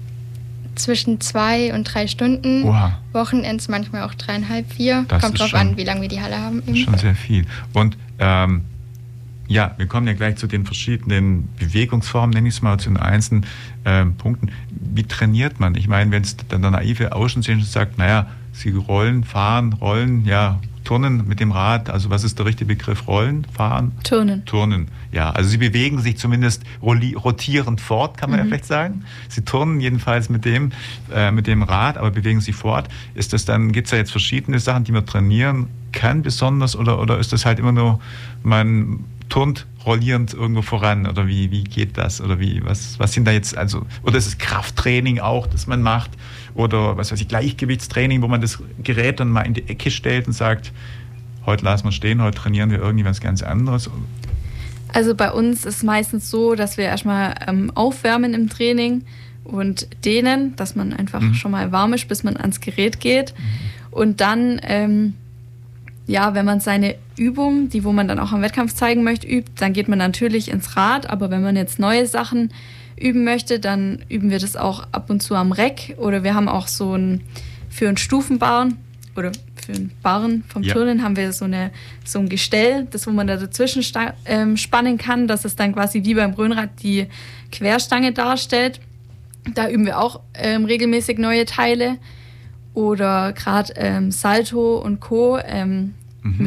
zwischen zwei und drei Stunden. Oha. Wochenends manchmal auch dreieinhalb, vier. Das Kommt drauf schon, an, wie lange wir die Halle haben. Eben. Schon sehr viel. Und ähm, ja, wir kommen ja gleich zu den verschiedenen Bewegungsformen, nenne ich es mal, zu den einzelnen ähm, Punkten. Wie trainiert man? Ich meine, wenn es der naive Außenstehende sagt, naja, sie rollen, fahren, rollen, ja, turnen mit dem Rad, also was ist der richtige Begriff? Rollen, fahren? Turnen. Turnen, ja. Also sie bewegen sich zumindest rotierend fort, kann man mhm. ja vielleicht sagen. Sie turnen jedenfalls mit dem, äh, mit dem Rad, aber bewegen sich fort. Ist das dann, gibt es da jetzt verschiedene Sachen, die man trainieren kann besonders oder, oder ist das halt immer nur, man turnt rollierend irgendwo voran oder wie, wie geht das oder wie, was, was sind da jetzt, also, oder ist es Krafttraining auch, das man macht oder was weiß ich, Gleichgewichtstraining, wo man das Gerät dann mal in die Ecke stellt und sagt, heute lassen wir stehen, heute trainieren wir irgendwie was ganz anderes? Also bei uns ist es meistens so, dass wir erstmal ähm, aufwärmen im Training und dehnen, dass man einfach mhm. schon mal warm ist, bis man ans Gerät geht mhm. und dann ähm, ja, wenn man seine Übung, die wo man dann auch am Wettkampf zeigen möchte, übt, dann geht man natürlich ins Rad. Aber wenn man jetzt neue Sachen üben möchte, dann üben wir das auch ab und zu am Reck. Oder wir haben auch so ein, für einen Stufenbarren oder für einen Barren vom ja. Turnen haben wir so, eine, so ein Gestell, das wo man da dazwischen sta- ähm, spannen kann, dass es dann quasi wie beim Röhnrad die Querstange darstellt. Da üben wir auch ähm, regelmäßig neue Teile. Oder gerade ähm, Salto und Co. Ähm, mhm. mit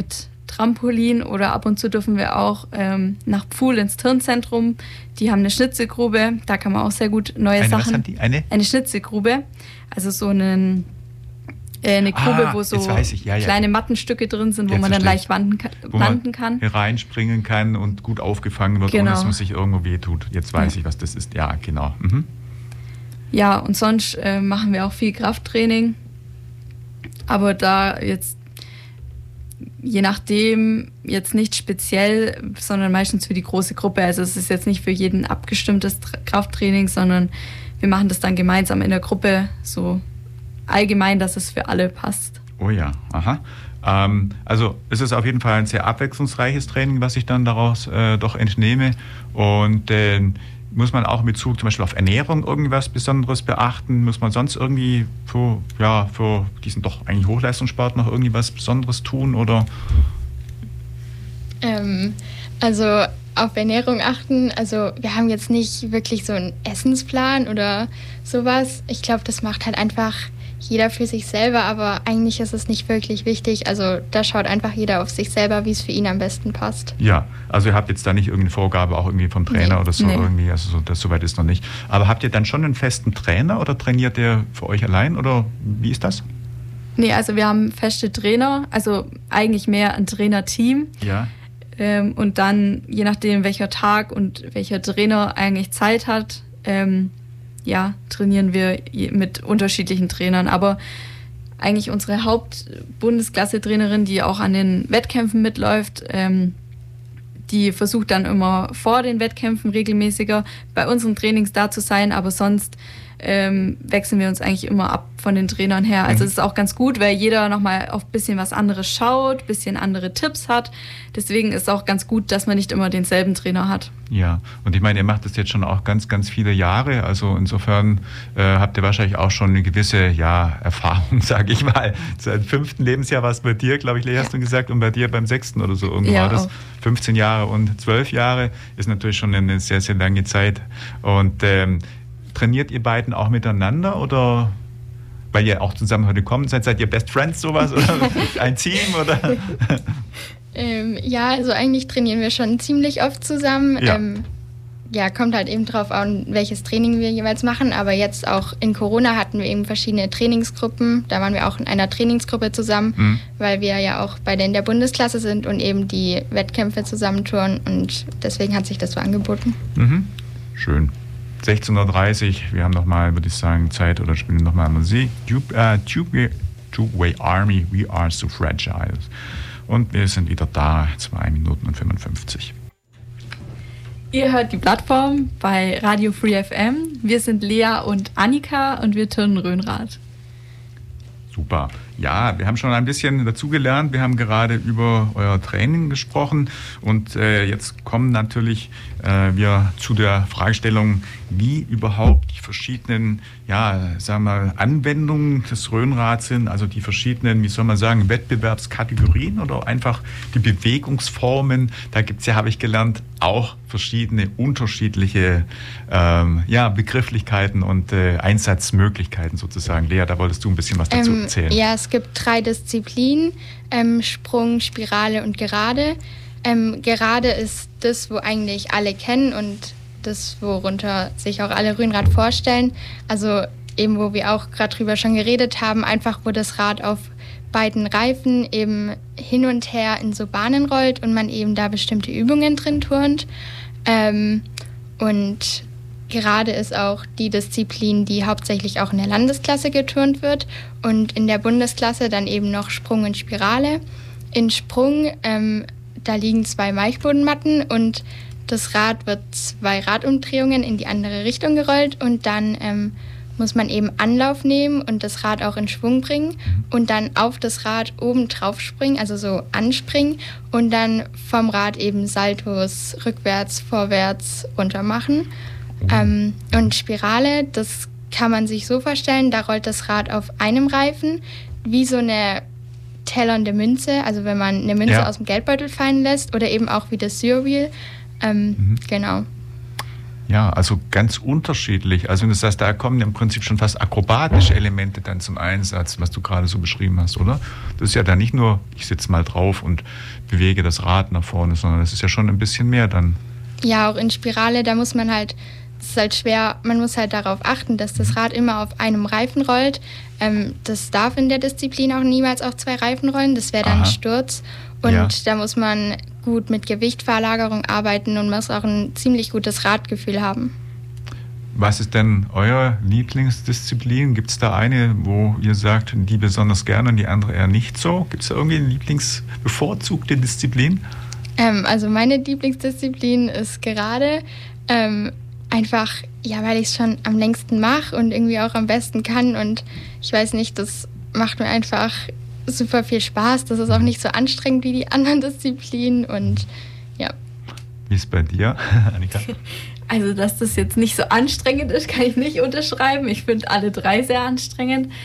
Trampolin oder ab und zu dürfen wir auch ähm, nach Pfuhl ins Turnzentrum. Die haben eine Schnitzelgrube, da kann man auch sehr gut neue eine, Sachen... Was haben die? Eine? Eine Schnitzelgrube, also so einen, äh, eine Grube, ah, wo so ja, ja. kleine Mattenstücke drin sind, wo jetzt man dann leicht verstehe. landen kann. Wo landen man kann. reinspringen kann und gut aufgefangen wird, genau. ohne dass man sich irgendwo wehtut. Jetzt weiß ja. ich, was das ist. Ja, genau. Mhm. Ja, und sonst äh, machen wir auch viel Krafttraining. Aber da jetzt, je nachdem, jetzt nicht speziell, sondern meistens für die große Gruppe. Also es ist jetzt nicht für jeden abgestimmtes Krafttraining, sondern wir machen das dann gemeinsam in der Gruppe so allgemein, dass es für alle passt. Oh ja, aha. Ähm, also es ist auf jeden Fall ein sehr abwechslungsreiches Training, was ich dann daraus äh, doch entnehme. Und äh, muss man auch in Bezug zum Beispiel auf Ernährung irgendwas Besonderes beachten? Muss man sonst irgendwie für, ja, für diesen doch eigentlich Hochleistungssport noch irgendwie was Besonderes tun? Oder? Ähm, also auf Ernährung achten. Also wir haben jetzt nicht wirklich so einen Essensplan oder sowas. Ich glaube, das macht halt einfach jeder für sich selber, aber eigentlich ist es nicht wirklich wichtig. Also da schaut einfach jeder auf sich selber, wie es für ihn am besten passt. Ja, also ihr habt jetzt da nicht irgendeine Vorgabe auch irgendwie vom Trainer nee, oder so nee. irgendwie, also so, das soweit ist noch nicht. Aber habt ihr dann schon einen festen Trainer oder trainiert ihr für euch allein oder wie ist das? Nee, also wir haben feste Trainer, also eigentlich mehr ein Trainerteam. Ja. Ähm, und dann, je nachdem welcher Tag und welcher Trainer eigentlich Zeit hat, ähm, ja, trainieren wir mit unterschiedlichen Trainern. Aber eigentlich unsere Haupt-Bundesklasse-Trainerin, die auch an den Wettkämpfen mitläuft, ähm, die versucht dann immer vor den Wettkämpfen regelmäßiger bei unseren Trainings da zu sein, aber sonst ähm, wechseln wir uns eigentlich immer ab von den Trainern her. Also es ist auch ganz gut, weil jeder nochmal auf ein bisschen was anderes schaut, ein bisschen andere Tipps hat. Deswegen ist es auch ganz gut, dass man nicht immer denselben Trainer hat. Ja, und ich meine, ihr macht das jetzt schon auch ganz, ganz viele Jahre. Also insofern äh, habt ihr wahrscheinlich auch schon eine gewisse ja, Erfahrung, sage ich mal. Seit fünften Lebensjahr war es bei dir, glaube ich, Lea, hast du gesagt, und bei dir beim sechsten oder so irgendwo Ja, war das. auch. fünfzehn Jahre und zwölf Jahre ist natürlich schon eine sehr, sehr lange Zeit. Und ähm, trainiert ihr beiden auch miteinander oder weil ihr auch zusammen heute gekommen seid, seid ihr Best Friends sowas oder ein Team oder? Ähm, ja, also eigentlich trainieren wir schon ziemlich oft zusammen. Ja. Ähm, ja, kommt halt eben drauf an, welches Training wir jeweils machen. Aber jetzt auch in Corona hatten wir eben verschiedene Trainingsgruppen. Da waren wir auch in einer Trainingsgruppe zusammen, Mhm. weil wir ja auch beide in der Bundesklasse sind und eben die Wettkämpfe zusammen touren. Und deswegen hat sich das so angeboten. Mhm. Schön. sechzehn Uhr dreißig, wir haben nochmal, würde ich sagen, Zeit oder spielen nochmal Musik. Two-Way Army, We Are So Fragile. Und wir sind wieder da, zwei Minuten und fünfundfünfzig. Ihr hört die Plattform bei Radio Free F M. Wir sind Lea und Annika und wir turnen Rhönrad. Super. Ja, wir haben schon ein bisschen dazugelernt. Wir haben gerade über euer Training gesprochen und äh, jetzt kommen natürlich äh, wir zu der Fragestellung, wie überhaupt die verschiedenen, ja, sagen wir mal, Anwendungen des Rhönrads sind, also die verschiedenen, wie soll man sagen, Wettbewerbskategorien oder einfach die Bewegungsformen. Da gibt es ja, habe ich gelernt, auch verschiedene unterschiedliche ähm, ja, Begrifflichkeiten und äh, Einsatzmöglichkeiten sozusagen. Lea, da wolltest du ein bisschen was dazu Ähm, erzählen. ja, es gibt drei Disziplinen, ähm, Sprung, Spirale und Gerade. Ähm, Gerade ist das, wo eigentlich alle kennen und das, worunter sich auch alle Rhönrad vorstellen. Also eben, wo wir auch gerade drüber schon geredet haben, einfach wo das Rad auf beiden Reifen eben hin und her in so Bahnen rollt und man eben da bestimmte Übungen drin turnt. Ähm, und Gerade ist auch die Disziplin, die hauptsächlich auch in der Landesklasse geturnt wird und in der Bundesklasse dann eben noch Sprung und Spirale. In Sprung, ähm, da liegen zwei Weichbodenmatten und das Rad wird zwei Radumdrehungen in die andere Richtung gerollt und dann ähm, muss man eben Anlauf nehmen und das Rad auch in Schwung bringen und dann auf das Rad oben drauf springen, also so anspringen und dann vom Rad eben Saltos rückwärts, vorwärts, runter machen. Ähm, und Spirale, das kann man sich so vorstellen, da rollt das Rad auf einem Reifen wie so eine tellernde Münze, also wenn man eine Münze Ja. aus dem Geldbeutel fallen lässt oder eben auch wie das Surwheel. Ähm, Mhm. Genau. Ja, also ganz unterschiedlich. Also wenn du sagst, da kommen im Prinzip schon fast akrobatische Elemente dann zum Einsatz, was du gerade so beschrieben hast, oder? Das ist ja dann nicht nur, ich sitze mal drauf und bewege das Rad nach vorne, sondern das ist ja schon ein bisschen mehr dann. Ja, auch in Spirale, da muss man halt, das ist halt schwer, man muss halt darauf achten, dass das Rad immer auf einem Reifen rollt. Ähm, das darf in der Disziplin auch niemals auf zwei Reifen rollen, das wäre dann Aha. ein Sturz. Und ja. da muss man gut mit Gewichtverlagerung arbeiten und muss auch ein ziemlich gutes Radgefühl haben. Was ist denn euer Lieblingsdisziplin? Gibt es da eine, wo ihr sagt, die besonders gerne und die andere eher nicht so? Gibt es da irgendwie eine Lieblingsbevorzugte Disziplin? Ähm, also meine Lieblingsdisziplin ist gerade ähm, einfach, ja, weil ich es schon am längsten mache und irgendwie auch am besten kann. Und ich weiß nicht, das macht mir einfach super viel Spaß. Das ist auch nicht so anstrengend wie die anderen Disziplinen und ja. Wie ist es bei dir, Annika? Also, dass das jetzt nicht so anstrengend ist, kann ich nicht unterschreiben. Ich finde alle drei sehr anstrengend. Mhm.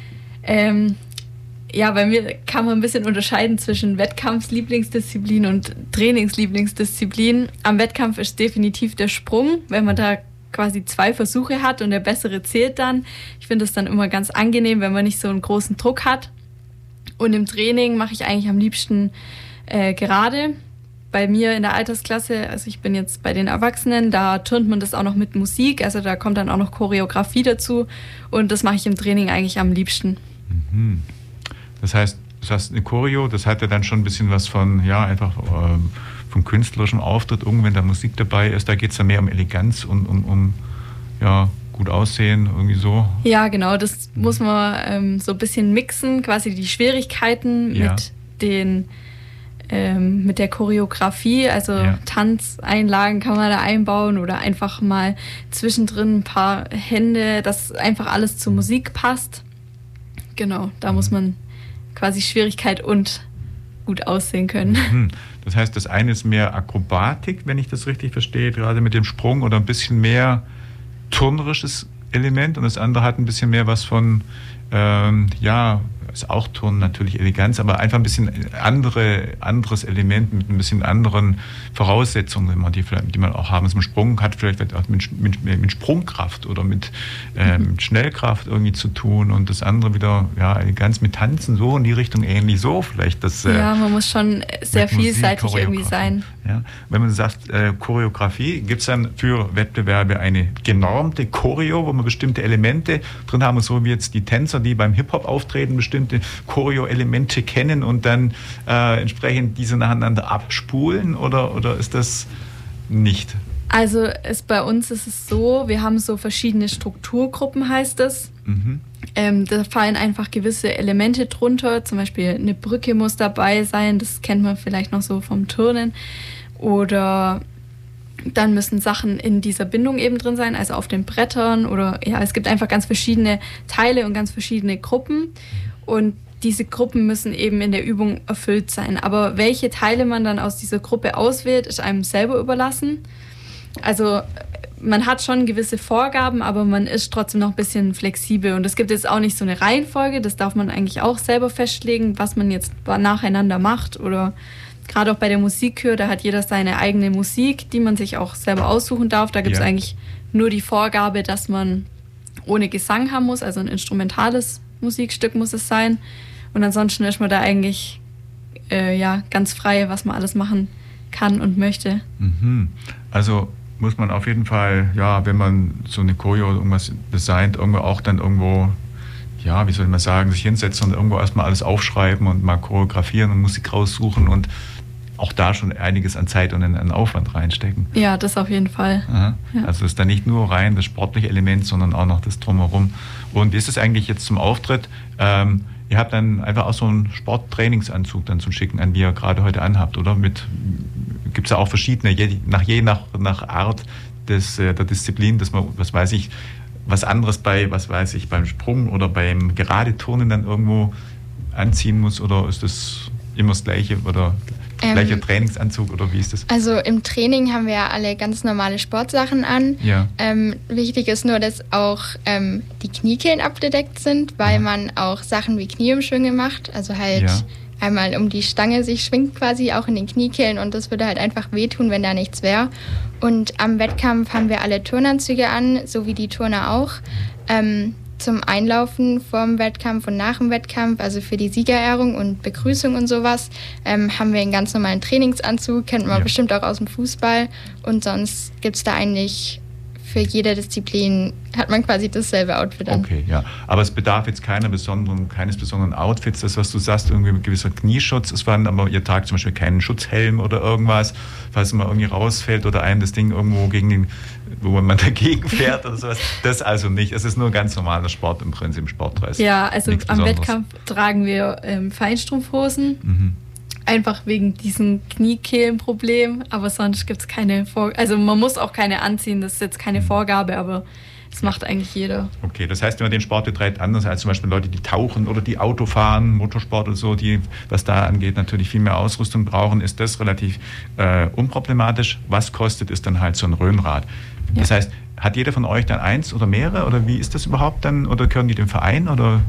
Ähm, ja, bei mir kann man ein bisschen unterscheiden zwischen Wettkampfslieblingsdisziplin und Trainingslieblingsdisziplin. Am Wettkampf ist definitiv der Sprung, wenn man da quasi zwei Versuche hat und der bessere zählt dann. Ich finde es dann immer ganz angenehm, wenn man nicht so einen großen Druck hat. Und im Training mache ich eigentlich am liebsten äh, gerade. Bei mir in der Altersklasse, also ich bin jetzt bei den Erwachsenen, da turnt man das auch noch mit Musik, also da kommt dann auch noch Choreografie dazu und das mache ich im Training eigentlich am liebsten. Mhm. Das heißt, das heißt eine Choreo, das hat ja dann schon ein bisschen was von, ja, einfach äh, vom künstlerischen Auftritt, irgendwann, wenn da Musik dabei ist, da geht es dann mehr um Eleganz und um, um ja, gut aussehen, irgendwie so. Ja, genau, das muss man ähm, so ein bisschen mixen, quasi die Schwierigkeiten ja. mit den ähm, mit der Choreografie, also ja. Tanzeinlagen kann man da einbauen oder einfach mal zwischendrin ein paar Hände, dass einfach alles zur Musik passt. Genau, da mhm. muss man quasi Schwierigkeit und gut aussehen können. Mhm. Das heißt, das eine ist mehr Akrobatik, wenn ich das richtig verstehe, gerade mit dem Sprung, oder ein bisschen mehr turnerisches Element, und das andere hat ein bisschen mehr was von, ähm, ja, ist auch Turnen natürlich Eleganz, aber einfach ein bisschen andere, anderes Element mit ein bisschen anderen Voraussetzungen, die, die man auch haben. So ein Sprung hat vielleicht auch mit, mit, mit Sprungkraft oder mit, äh, mit Schnellkraft irgendwie zu tun, und das andere wieder, ja, Eleganz mit Tanzen, so in die Richtung ähnlich, so vielleicht. Das, äh, ja, man muss schon sehr vielseitig Musik, irgendwie sein. Ja. Wenn man sagt, äh, Choreografie, gibt es dann für Wettbewerbe eine genormte Choreo, wo man bestimmte Elemente drin haben, so wie jetzt die Tänzer, die beim Hip-Hop auftreten, bestimmte Choreo-Elemente kennen und dann äh, entsprechend diese nacheinander abspulen, oder, oder ist das nicht? Also es, bei uns ist es so, wir haben so verschiedene Strukturgruppen, heißt es. Mhm. Ähm, da fallen einfach gewisse Elemente drunter, zum Beispiel eine Brücke muss dabei sein, das kennt man vielleicht noch so vom Turnen. Oder dann müssen Sachen in dieser Bindung eben drin sein, also auf den Brettern, oder ja, es gibt einfach ganz verschiedene Teile und ganz verschiedene Gruppen. Und diese Gruppen müssen eben in der Übung erfüllt sein. Aber welche Teile man dann aus dieser Gruppe auswählt, ist einem selber überlassen. Also man hat schon gewisse Vorgaben, aber man ist trotzdem noch ein bisschen flexibel. Und es gibt jetzt auch nicht so eine Reihenfolge, das darf man eigentlich auch selber festlegen, was man jetzt nacheinander macht. Oder gerade auch bei der Musikkür, da hat jeder seine eigene Musik, die man sich auch selber aussuchen darf. Da gibt es ja. eigentlich nur die Vorgabe, dass man ohne Gesang haben muss, also ein instrumentales Musikstück muss es sein. Und ansonsten ist man da eigentlich äh, ja, ganz frei, was man alles machen kann und möchte. Mhm. Also muss man auf jeden Fall, ja, wenn man so eine Choreo irgendwas designt, irgendwo auch dann irgendwo, ja, wie soll man sagen, sich hinsetzen und irgendwo erstmal alles aufschreiben und mal choreografieren und Musik raussuchen und auch da schon einiges an Zeit und an Aufwand reinstecken. Ja, das auf jeden Fall. Ja. Also ist da nicht nur rein das sportliche Element, sondern auch noch das Drumherum. Und wie ist es eigentlich jetzt zum Auftritt? Ähm, ihr habt dann einfach auch so einen Sporttrainingsanzug dann zum Schicken an, wie ihr gerade heute anhabt, oder? Mit gibt es ja auch verschiedene, je nach, je nach, nach Art des, der Disziplin, dass man, was weiß ich, was anderes bei, was weiß ich, beim Sprung oder beim Gerade-Turnen dann irgendwo anziehen muss, oder ist das immer das Gleiche oder Ähm, Gleicher Trainingsanzug oder wie ist das? Also im Training haben wir ja alle ganz normale Sportsachen an. Ja. Ähm, wichtig ist nur, dass auch ähm, die Kniekehlen abgedeckt sind, weil ja. man auch Sachen wie Knieumschwünge macht. Also halt ja. einmal um die Stange sich schwingt quasi auch in den Kniekehlen und das würde halt einfach wehtun, wenn da nichts wäre. Und am Wettkampf haben wir alle Turnanzüge an, so wie die Turner auch. Ähm, zum Einlaufen vor dem Wettkampf und nach dem Wettkampf, also für die Siegerehrung und Begrüßung und sowas, ähm, haben wir einen ganz normalen Trainingsanzug, kennt man ja. bestimmt auch aus dem Fußball. Und sonst gibt es da eigentlich für jede Disziplin, hat man quasi dasselbe Outfit an. Okay, ja. Aber es bedarf jetzt keiner besonderen, keines besonderen Outfits. Das, was du sagst, irgendwie ein gewisser Knieschutz ist vorhanden, aber ihr tragt zum Beispiel keinen Schutzhelm oder irgendwas, falls man irgendwie rausfällt oder einem das Ding irgendwo gegen den, wo man dagegen fährt oder sowas. Das also nicht. Es ist nur ganz normaler Sport im Prinzip, Sportdress. Ja, also am Wettkampf tragen wir ähm, Feinstrumpfhosen. Mhm. Einfach wegen diesem Kniekehlenproblem, aber sonst gibt es keine Vorgabe. Also man muss auch keine anziehen, das ist jetzt keine Vorgabe, aber das macht eigentlich jeder. Okay, das heißt, wenn man den Sport betreibt, anders als zum Beispiel Leute, die tauchen oder die Auto fahren, Motorsport und so, die, was da angeht, natürlich viel mehr Ausrüstung brauchen, ist das relativ äh, unproblematisch. Was kostet, ist dann halt so ein Rhönrad. Ja. Das heißt, hat jeder von euch dann eins oder mehrere oder wie ist das überhaupt dann? Oder gehören die dem Verein? Oder?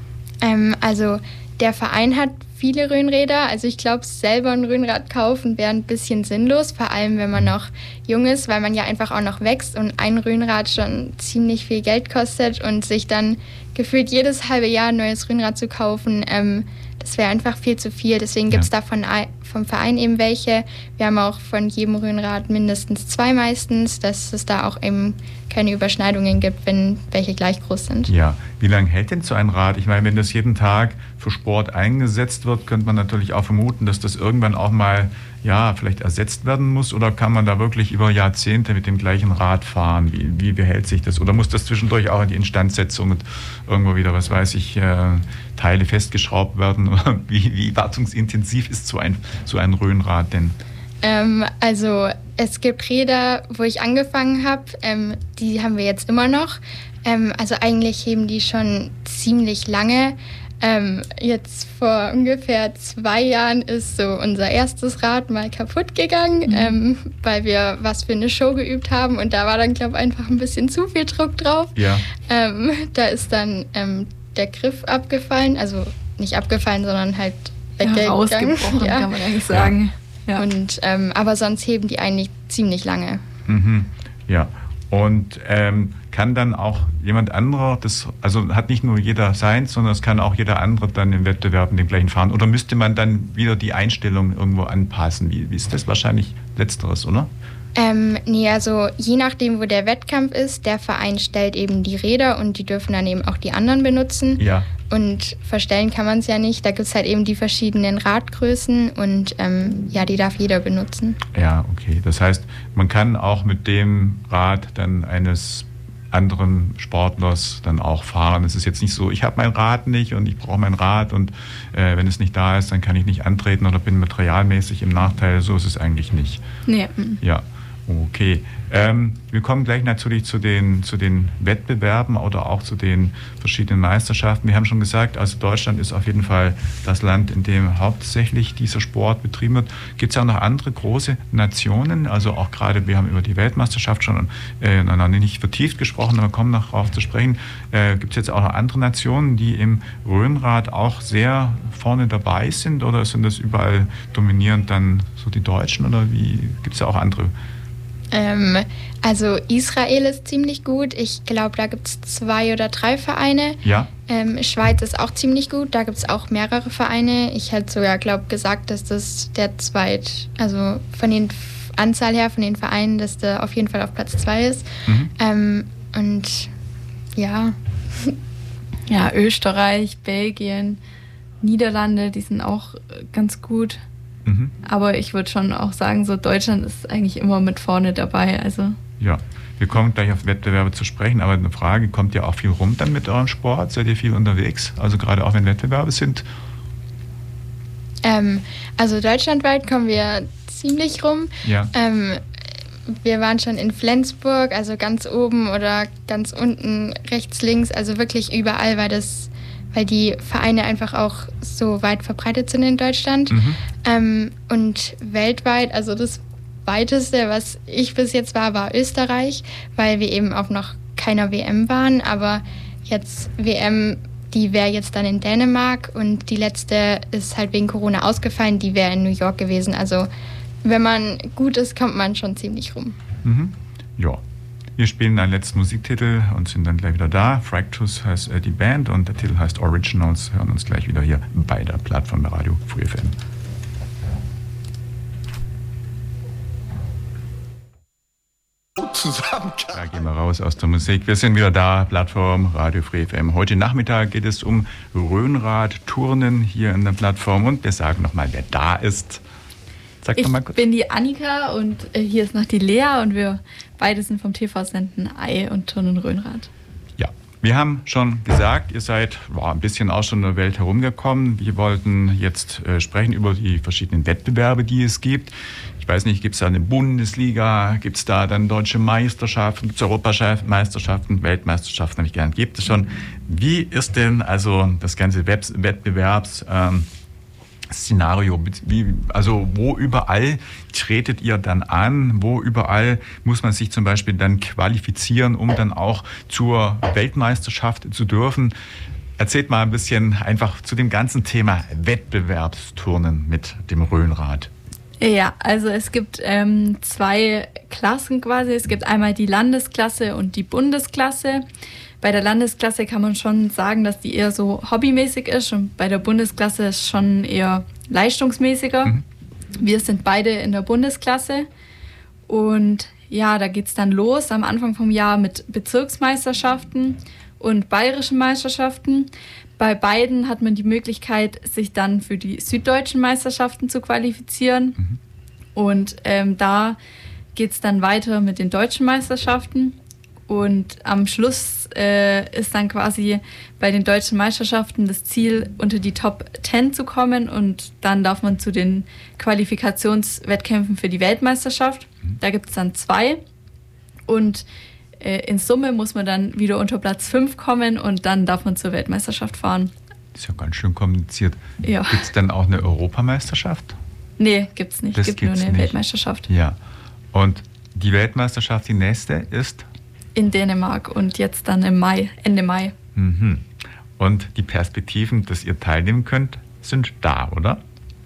Ähm, also der Verein hat viele Rhönräder. Also ich glaube, selber ein Rhönrad kaufen wäre ein bisschen sinnlos, vor allem wenn man noch jung ist, weil man ja einfach auch noch wächst und ein Rhönrad schon ziemlich viel Geld kostet und sich dann gefühlt jedes halbe Jahr ein neues Rhönrad zu kaufen, ähm, das wäre einfach viel zu viel. Deswegen gibt es ja. da von, vom Verein eben welche. Wir haben auch von jedem Rhönrad mindestens zwei meistens, dass es da auch eben keine Überschneidungen gibt, wenn welche gleich groß sind. Ja, wie lange hält denn so ein Rad? Ich meine, wenn das jeden Tag für Sport eingesetzt wird, könnte man natürlich auch vermuten, dass das irgendwann auch mal ja, vielleicht ersetzt werden muss, oder kann man da wirklich über Jahrzehnte mit dem gleichen Rad fahren? Wie, wie behält sich das? Oder muss das zwischendurch auch in die Instandsetzung und irgendwo wieder, was weiß ich, äh, Teile festgeschraubt werden? Oder wie, wie wartungsintensiv ist so ein, so ein Rhönrad denn? Ähm, also es gibt Räder, wo ich angefangen habe, ähm, die haben wir jetzt immer noch. Ähm, also eigentlich heben die schon ziemlich lange. Ähm, jetzt vor ungefähr zwei Jahren ist so unser erstes Rad mal kaputt gegangen, mhm. ähm, weil wir was für eine Show geübt haben und da war dann, glaube ich, einfach ein bisschen zu viel Druck drauf. Ja. Ähm, da ist dann ähm, der Griff abgefallen, also nicht abgefallen, sondern halt weggegangen. Ja, rausgebrochen, ja. Kann man eigentlich sagen. Ja. Ja. Und, ähm, aber sonst heben die eigentlich ziemlich lange. Mhm. Ja. Und ähm, kann dann auch jemand anderer, das, also hat nicht nur jeder seins, sondern es kann auch jeder andere dann im Wettbewerb in dem gleichen fahren. Oder müsste man dann wieder die Einstellung irgendwo anpassen? Wie, wie ist das? Wahrscheinlich Letzteres, oder? Ähm, nee, also je nachdem, wo der Wettkampf ist, der Verein stellt eben die Räder und die dürfen dann eben auch die anderen benutzen. Ja. Und verstellen kann man es ja nicht. Da gibt es halt eben die verschiedenen Radgrößen und ähm, ja, die darf jeder benutzen. Ja, okay. Das heißt, man kann auch mit dem Rad dann eines anderen Sportlers dann auch fahren. Es ist jetzt nicht so, ich habe mein Rad nicht und ich brauche mein Rad und äh, wenn es nicht da ist, dann kann ich nicht antreten oder bin materialmäßig im Nachteil. So ist es eigentlich nicht. Nee. Ja. Okay. Ähm, wir kommen gleich natürlich zu den, zu den Wettbewerben oder auch zu den verschiedenen Meisterschaften. Wir haben schon gesagt, also Deutschland ist auf jeden Fall das Land, in dem hauptsächlich dieser Sport betrieben wird. Gibt es auch noch andere große Nationen? Also auch gerade, wir haben über die Weltmeisterschaft schon äh, noch nicht vertieft gesprochen, aber kommen noch darauf zu sprechen. Äh, Gibt es jetzt auch noch andere Nationen, die im Rhönrad auch sehr vorne dabei sind, oder sind das überall dominierend dann so die Deutschen, oder wie gibt es ja auch andere? Ähm, also Israel ist ziemlich gut. Ich glaube, da gibt es zwei oder drei Vereine. Ja. Ähm, Schweiz ist auch ziemlich gut. Da gibt es auch mehrere Vereine. Ich hätte sogar, glaube gesagt, dass das der zweit, also von den Anzahl her, von den Vereinen, dass der auf jeden Fall auf Platz zwei ist. Mhm. Ähm, und ja. Ja, Österreich, Belgien, Niederlande, die sind auch ganz gut. Mhm. Aber ich würde schon auch sagen, so Deutschland ist eigentlich immer mit vorne dabei. Also. Ja, wir kommen gleich auf Wettbewerbe zu sprechen, aber eine Frage, kommt ihr auch viel rum dann mit eurem Sport? Seid ihr viel unterwegs? Also gerade auch wenn Wettbewerbe sind? Ähm, also deutschlandweit kommen wir ziemlich rum. Ja. Ähm, wir waren schon in Flensburg, also ganz oben oder ganz unten, rechts, links, also wirklich überall, weil das weil die Vereine einfach auch so weit verbreitet sind in Deutschland. Mhm. Ähm, und weltweit, also das weiteste, was ich bis jetzt war, war Österreich, weil wir eben auf noch keiner W M waren, aber jetzt W M, die wäre jetzt dann in Dänemark und die letzte ist halt wegen Corona ausgefallen, die wäre in New York gewesen. Also wenn man gut ist, kommt man schon ziemlich rum. Mhm. Ja. Wir spielen einen letzten Musiktitel und sind dann gleich wieder da. Fractus heißt äh, die Band und der Titel heißt Originals. Hören uns gleich wieder hier bei der Plattform bei Radio Free F M. Da gehen wir raus aus der Musik. Wir sind wieder da, Plattform Radio Free F M. Heute Nachmittag geht es um Rhönrad-Turnen hier in der Plattform und wir sagen nochmal, wer da ist. Sag ich doch mal kurz. bin die Annika und äh, hier ist noch die Lea und wir beide sind vom T V Senden Ei und Turnen Rhönrad. Ja, wir haben schon gesagt, ihr seid boah, ein bisschen auch schon in der Welt herumgekommen. Wir wollten jetzt äh, sprechen über die verschiedenen Wettbewerbe, die es gibt. Ich weiß nicht, gibt es da eine Bundesliga, gibt es da dann deutsche Meisterschaften, gibt es Europameisterschaften, Weltmeisterschaften, habe ich gern, gibt es schon. Wie ist denn also das ganze Web- Wettbewerbs... Ähm, Szenario, wie, also wo überall tretet ihr dann an, wo überall muss man sich zum Beispiel dann qualifizieren, um dann auch zur Weltmeisterschaft zu dürfen. Erzählt mal ein bisschen einfach zu dem ganzen Thema Wettbewerbsturnen mit dem Rhönrad. Ja, also es gibt ähm, zwei Klassen quasi. Es gibt einmal die Landesklasse und die Bundesklasse. Bei der Landesklasse kann man schon sagen, dass die eher so hobbymäßig ist und bei der Bundesklasse ist schon eher leistungsmäßiger. Mhm. Wir sind beide in der Bundesklasse und ja, da geht es dann los am Anfang vom Jahr mit Bezirksmeisterschaften und bayerischen Meisterschaften. Bei beiden hat man die Möglichkeit, sich dann für die süddeutschen Meisterschaften zu qualifizieren. Mhm. Und ähm, da geht es dann weiter mit den deutschen Meisterschaften. Und am Schluss äh, ist dann quasi bei den deutschen Meisterschaften das Ziel, unter die Top zehn zu kommen. Und dann darf man zu den Qualifikationswettkämpfen für die Weltmeisterschaft. Da gibt es dann zwei. Und äh, in Summe muss man dann wieder unter Platz fünf kommen und dann darf man zur Weltmeisterschaft fahren. Das ist ja ganz schön kompliziert. Ja. Gibt es dann auch eine Europameisterschaft? Nee, gibt es nicht. Es gibt nur eine nicht. Weltmeisterschaft. Ja. Und die Weltmeisterschaft, die nächste, ist? In Dänemark und jetzt dann im Mai, Ende Mai. Mhm. Und die Perspektiven, dass ihr teilnehmen könnt, sind da, oder?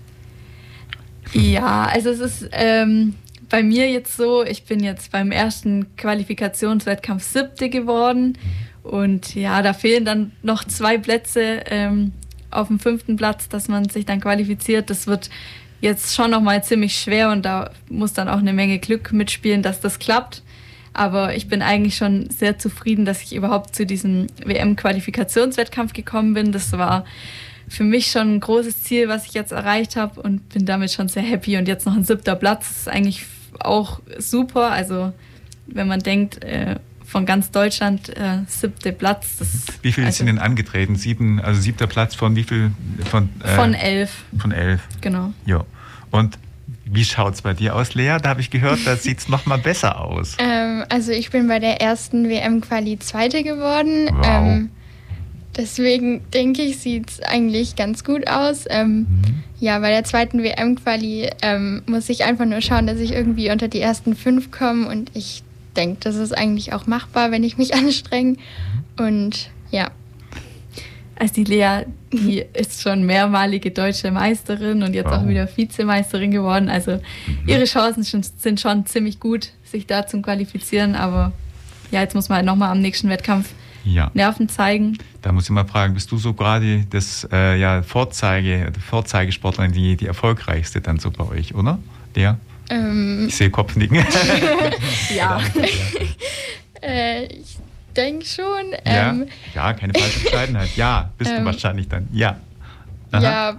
Ja, also es ist ähm, bei mir jetzt so, ich bin jetzt beim ersten Qualifikationswettkampf siebte geworden und ja, da fehlen dann noch zwei Plätze ähm, auf dem fünften Platz, dass man sich dann qualifiziert. Das wird jetzt schon nochmal ziemlich schwer und da muss dann auch eine Menge Glück mitspielen, dass das klappt. Aber ich bin eigentlich schon sehr zufrieden, dass ich überhaupt zu diesem W M-Qualifikationswettkampf gekommen bin. Das war für mich schon ein großes Ziel, was ich jetzt erreicht habe und bin damit schon sehr happy. Und jetzt noch ein siebter Platz, das ist eigentlich auch super. Also wenn man denkt, äh, von ganz Deutschland äh, siebter Platz. Das, wie viele also, sind denn angetreten? Sieben, also siebter Platz von wie viel? Von, äh, von elf. Von elf. Genau. Ja. Und wie schaut es bei dir aus, Lea? Da habe ich gehört, da sieht es noch mal besser aus. Ähm, also ich bin bei der ersten W M-Quali Zweite geworden. Wow. Ähm, deswegen denke ich, sieht es eigentlich ganz gut aus. Ähm, mhm. Ja, bei der zweiten W M-Quali ähm, muss ich einfach nur schauen, dass ich irgendwie unter die ersten fünf komme. Und ich denke, das ist eigentlich auch machbar, wenn ich mich anstrenge. Und ja. Also die Lea, die ist schon mehrmalige deutsche Meisterin und jetzt wow. auch wieder Vizemeisterin geworden. Also mhm. ihre Chancen sind schon ziemlich gut, sich da zu qualifizieren. Aber ja, jetzt muss man halt nochmal am nächsten Wettkampf ja. Nerven zeigen. Da muss ich mal fragen, bist du so gerade das äh, ja, Vorzeige, Vorzeigesportlerin, die, die erfolgreichste dann so bei euch, oder? Der? Ähm. Ich sehe Kopfnicken. ja. äh, ich denke schon. Ja, ähm, ja, keine falsche Entscheidenheit. Ja, bist ähm, du wahrscheinlich dann. Ja. Aha. Ja.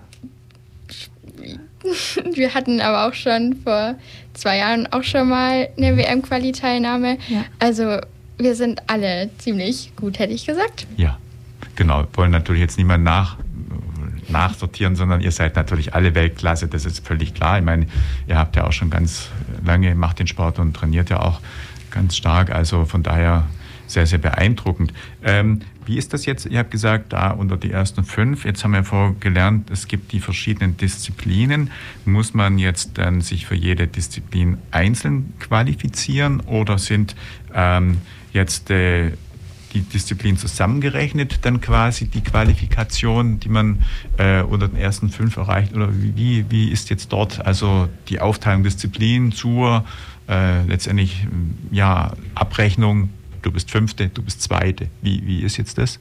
Wir hatten aber auch schon vor zwei Jahren auch schon mal eine W M-Quali-Teilnahme. Ja. Also wir sind alle ziemlich gut, hätte ich gesagt. Ja, genau. Wir wollen natürlich jetzt niemand nach, nachsortieren, sondern ihr seid natürlich alle Weltklasse, das ist völlig klar. Ich meine, ihr habt ja auch schon ganz lange, macht den Sport und trainiert ja auch ganz stark. Also von daher sehr, sehr beeindruckend. Ähm, wie ist das jetzt? Ihr habt gesagt, da unter die ersten fünf, jetzt haben wir vorher gelernt, es gibt die verschiedenen Disziplinen. Muss man jetzt dann sich für jede Disziplin einzeln qualifizieren oder sind ähm, jetzt äh, die Disziplinen zusammengerechnet, dann quasi die Qualifikation, die man äh, unter den ersten fünf erreicht? Oder wie, wie ist jetzt dort also die Aufteilung Disziplinen zur äh, letztendlich ja, Abrechnung? Du bist Fünfte, du bist Zweite. Wie, wie ist jetzt das?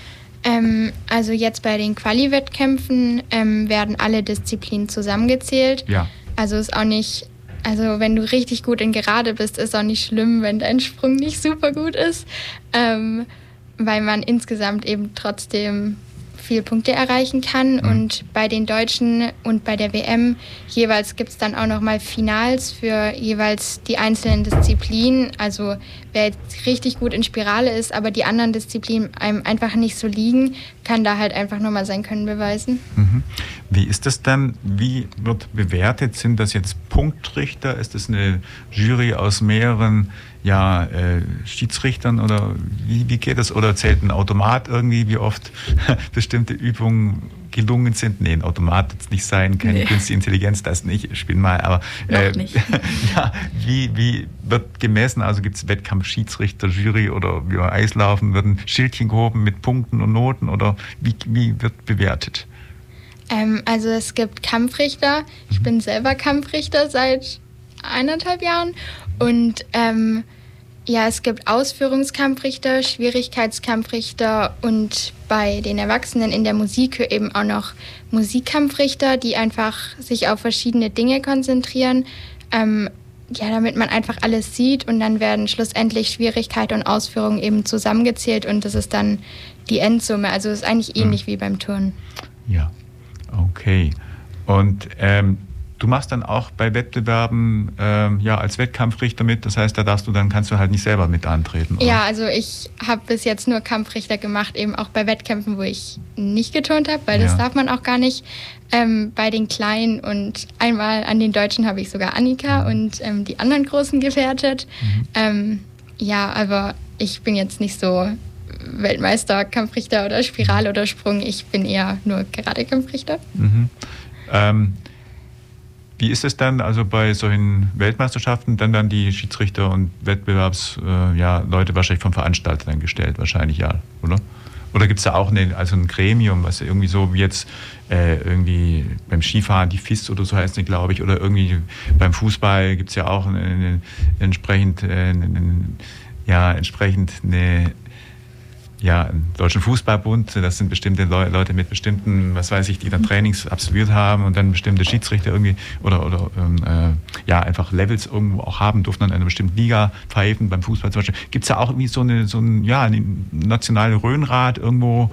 Ähm, also jetzt bei den Quali-Wettkämpfen ähm, werden alle Disziplinen zusammengezählt. Ja. Also ist auch nicht, also wenn du richtig gut in Gerade bist, ist auch nicht schlimm, wenn dein Sprung nicht super gut ist, ähm, weil man insgesamt eben trotzdem viel Punkte erreichen kann. Mhm. Und bei den Deutschen und bei der W M jeweils gibt es dann auch nochmal Finals für jeweils die einzelnen Disziplinen. Also wer jetzt richtig gut in Spirale ist, aber die anderen Disziplinen einem einfach nicht so liegen, kann da halt einfach nochmal sein Können beweisen. Mhm. Wie ist das dann? Wie wird bewertet? Sind das jetzt Punktrichter? Ist das eine Jury aus mehreren ja, äh, Schiedsrichtern oder wie, wie geht das? Oder zählt ein Automat irgendwie, wie oft bestimmte Übungen gelungen sind? Nee, ein Automat wird es nicht sein, keine nee. Künstliche Intelligenz, das nicht, ich bin mal, aber äh, Noch nicht. ja, wie, wie wird gemessen? Also gibt es Wettkampfschiedsrichter, Jury oder wie beim Eislaufen, werden Schildchen gehoben mit Punkten und Noten oder wie, wie wird bewertet? Ähm, also es gibt Kampfrichter. Ich mhm. bin selber Kampfrichter seit eineinhalb Jahren und ähm, ja, es gibt Ausführungskampfrichter, Schwierigkeitskampfrichter und bei den Erwachsenen in der Musik eben auch noch Musikkampfrichter, die einfach sich auf verschiedene Dinge konzentrieren, ähm, ja, damit man einfach alles sieht und dann werden schlussendlich Schwierigkeit und Ausführung eben zusammengezählt und das ist dann die Endsumme. Also es ist eigentlich ähnlich mhm. wie beim Turnen. Ja, okay. Und ähm, du machst dann auch bei Wettbewerben ähm, ja, als Wettkampfrichter mit, das heißt, da darfst du dann kannst du halt nicht selber mit antreten, oder? Ja, also ich habe bis jetzt nur Kampfrichter gemacht, eben auch bei Wettkämpfen, wo ich nicht geturnt habe, weil ja. das darf man auch gar nicht. Ähm, bei den Kleinen und einmal an den Deutschen habe ich sogar Annika mhm. und ähm, die anderen Großen gewertet. Mhm. Ähm, ja, aber ich bin jetzt nicht so Weltmeister, Kampfrichter oder Spirale oder Sprung, ich bin eher nur gerade Kampfrichter. Mhm. Ähm, Wie ist es dann, also bei solchen Weltmeisterschaften, dann werden die Schiedsrichter und Wettbewerbsleute äh, ja, Leute wahrscheinlich vom Veranstalter dann gestellt, wahrscheinlich ja, oder? Oder gibt es da auch eine, also ein Gremium, was irgendwie so wie jetzt äh, irgendwie beim Skifahren, die F I S oder so heißt es, glaube ich, oder irgendwie beim Fußball gibt es ja auch eine, eine, entsprechend, äh, eine, ja, entsprechend eine Ja, im Deutschen Fußballbund, das sind bestimmte Le- Leute mit bestimmten, was weiß ich, die dann Trainings absolviert haben und dann bestimmte Schiedsrichter irgendwie oder, oder ähm, äh, ja, einfach Levels irgendwo auch haben, durften dann in einer bestimmten Liga pfeifen, beim Fußball zum Beispiel. Gibt es da auch irgendwie so eine, so ein, ja, eine nationale Rhönrad, irgendwo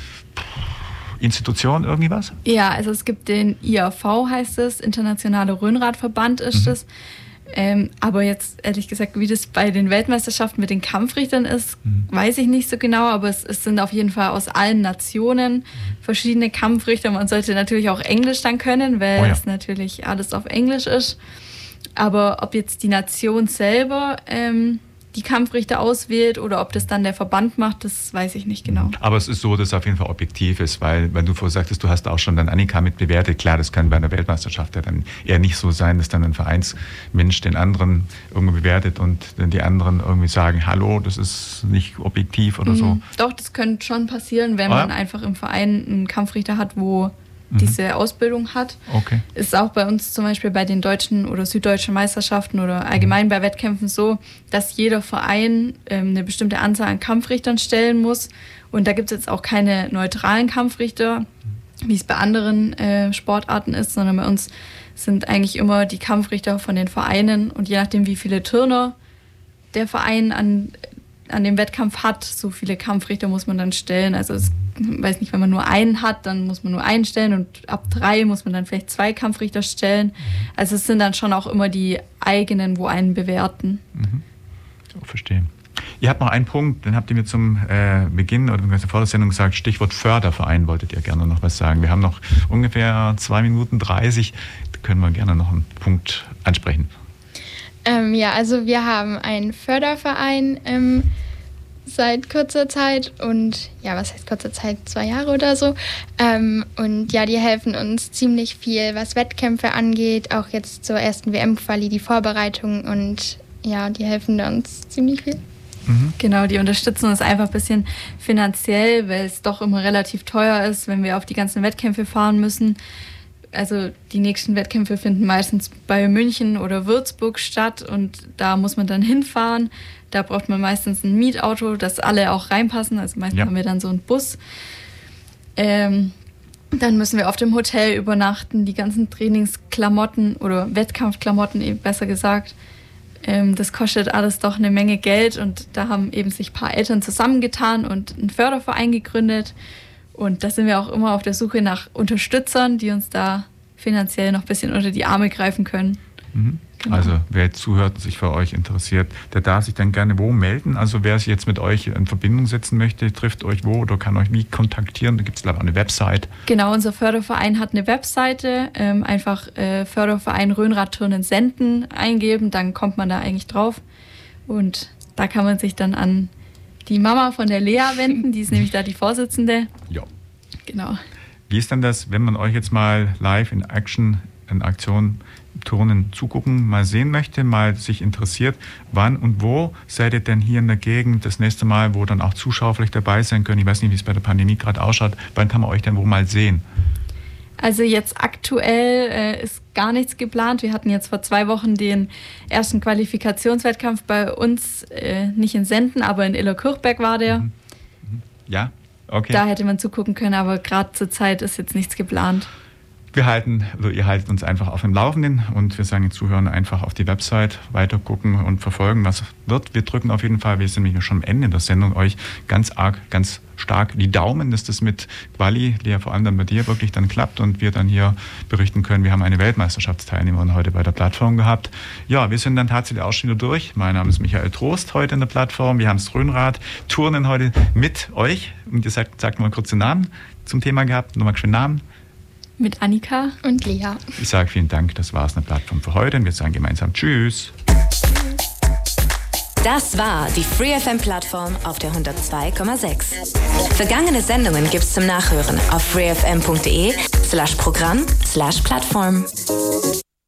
Institution, irgendwie was? Ja, also es gibt den I A V, heißt es, Internationale Rhönradverband ist es. Mhm. Ähm, aber jetzt ehrlich gesagt, wie das bei den Weltmeisterschaften mit den Kampfrichtern ist, mhm. weiß ich nicht so genau, aber es, es sind auf jeden Fall aus allen Nationen mhm. verschiedene Kampfrichter. Man sollte natürlich auch Englisch dann können, weil oh ja. es natürlich alles auf Englisch ist. Aber ob jetzt die Nation selber ähm, die Kampfrichter auswählt oder ob das dann der Verband macht, das weiß ich nicht genau. Aber es ist so, dass es auf jeden Fall objektiv ist, weil, weil du vorher sagtest, du hast auch schon dann Annika mit bewertet. Klar, das kann bei einer Weltmeisterschaft ja dann eher nicht so sein, dass dann ein Vereinsmensch den anderen irgendwie bewertet und dann die anderen irgendwie sagen, hallo, das ist nicht objektiv oder mhm. so. Doch, das könnte schon passieren, wenn oh ja? man einfach im Verein einen Kampfrichter hat, wo diese Ausbildung hat. Okay. Ist auch bei uns zum Beispiel bei den deutschen oder süddeutschen Meisterschaften oder allgemein bei Wettkämpfen so, dass jeder Verein ähm, eine bestimmte Anzahl an Kampfrichtern stellen muss. Und da gibt es jetzt auch keine neutralen Kampfrichter, wie es bei anderen äh, Sportarten ist, sondern bei uns sind eigentlich immer die Kampfrichter von den Vereinen. Und je nachdem, wie viele Turner der Verein an, an dem Wettkampf hat, so viele Kampfrichter muss man dann stellen. Also es weiß nicht, wenn man nur einen hat, dann muss man nur einen stellen und ab drei muss man dann vielleicht zwei Kampfrichter stellen. Also es sind dann schon auch immer die eigenen, wo einen bewerten. Mhm. So, verstehe. Ihr habt noch einen Punkt, den habt ihr mir zum äh, Beginn oder vor der Sendung gesagt, Stichwort Förderverein wolltet ihr gerne noch was sagen. Wir haben noch ungefähr zwei Minuten dreißig, da können wir gerne noch einen Punkt ansprechen. Ähm, ja, also wir haben einen Förderverein ähm, seit kurzer Zeit und ja, was heißt kurzer Zeit? Zwei Jahre oder so. Ähm, und ja, die helfen uns ziemlich viel, was Wettkämpfe angeht, auch jetzt zur ersten W M-Quali, die Vorbereitung und ja, die helfen uns ziemlich viel. Mhm. Genau, die unterstützen uns einfach ein bisschen finanziell, weil es doch immer relativ teuer ist, wenn wir auf die ganzen Wettkämpfe fahren müssen. Also die nächsten Wettkämpfe finden meistens bei München oder Würzburg statt und da muss man dann hinfahren. Da braucht man meistens ein Mietauto, dass alle auch reinpassen. Also meistens ja. haben wir dann so einen Bus. Ähm, dann müssen wir auf dem Hotel übernachten, die ganzen Trainingsklamotten oder Wettkampfklamotten eben besser gesagt. Ähm, das kostet alles doch eine Menge Geld und da haben eben sich ein paar Eltern zusammengetan und einen Förderverein gegründet. Und da sind wir auch immer auf der Suche nach Unterstützern, die uns da finanziell noch ein bisschen unter die Arme greifen können. Mhm. Genau. Also wer jetzt zuhört und sich für euch interessiert, der darf sich dann gerne wo melden. Also wer sich jetzt mit euch in Verbindung setzen möchte, trifft euch wo oder kann euch wie kontaktieren. Da gibt es, glaube ich, auch eine Website. Genau, unser Förderverein hat eine Webseite. Ähm, einfach äh, Förderverein Rhönradturnen Senden eingeben, dann kommt man da eigentlich drauf. Und da kann man sich dann an die Mama von der Lea wenden, die ist nämlich da die Vorsitzende. Ja. Genau. Wie ist denn das, wenn man euch jetzt mal live in Action, in Aktion, Turnen zugucken, mal sehen möchte, mal sich interessiert, wann und wo seid ihr denn hier in der Gegend das nächste Mal, wo dann auch Zuschauer vielleicht dabei sein können? Ich weiß nicht, wie es bei der Pandemie gerade ausschaut. Wann kann man euch denn wo mal sehen? Also jetzt aktuell äh, ist gar nichts geplant. Wir hatten jetzt vor zwei Wochen den ersten Qualifikationswettkampf bei uns, äh, nicht in Senden, aber in Illerkirchberg war der. Mhm. Ja, okay. Da hätte man zugucken können, aber gerade zur Zeit ist jetzt nichts geplant. Wir halten, also ihr haltet uns einfach auf dem Laufenden und wir sagen den Zuhörern einfach auf die Website weiter gucken und verfolgen, was wird. Wir drücken auf jeden Fall, wir sind nämlich schon am Ende der Sendung, euch ganz arg, ganz stark die Daumen, dass das mit Quali, Lea, vor allem dann bei dir wirklich dann klappt und wir dann hier berichten können, wir haben eine Weltmeisterschaftsteilnehmerin heute bei der Plattform gehabt. Ja, wir sind dann tatsächlich auch schon wieder durch. Mein Name ist Michael Trost, heute in der Plattform. Wir haben das Rhönrad Turnen heute mit euch und ihr sagt, sagt mal kurz den Namen zum Thema gehabt, nochmal schön Namen. Mit Annika und Lea. Ich sage vielen Dank, das war es eine Plattform für heute und wir sagen gemeinsam Tschüss. Das war die Free F M-Plattform auf der hundertzwei Komma sechs. Vergangene Sendungen gibt's zum Nachhören auf freefm punkt de slash Programm slash Plattform.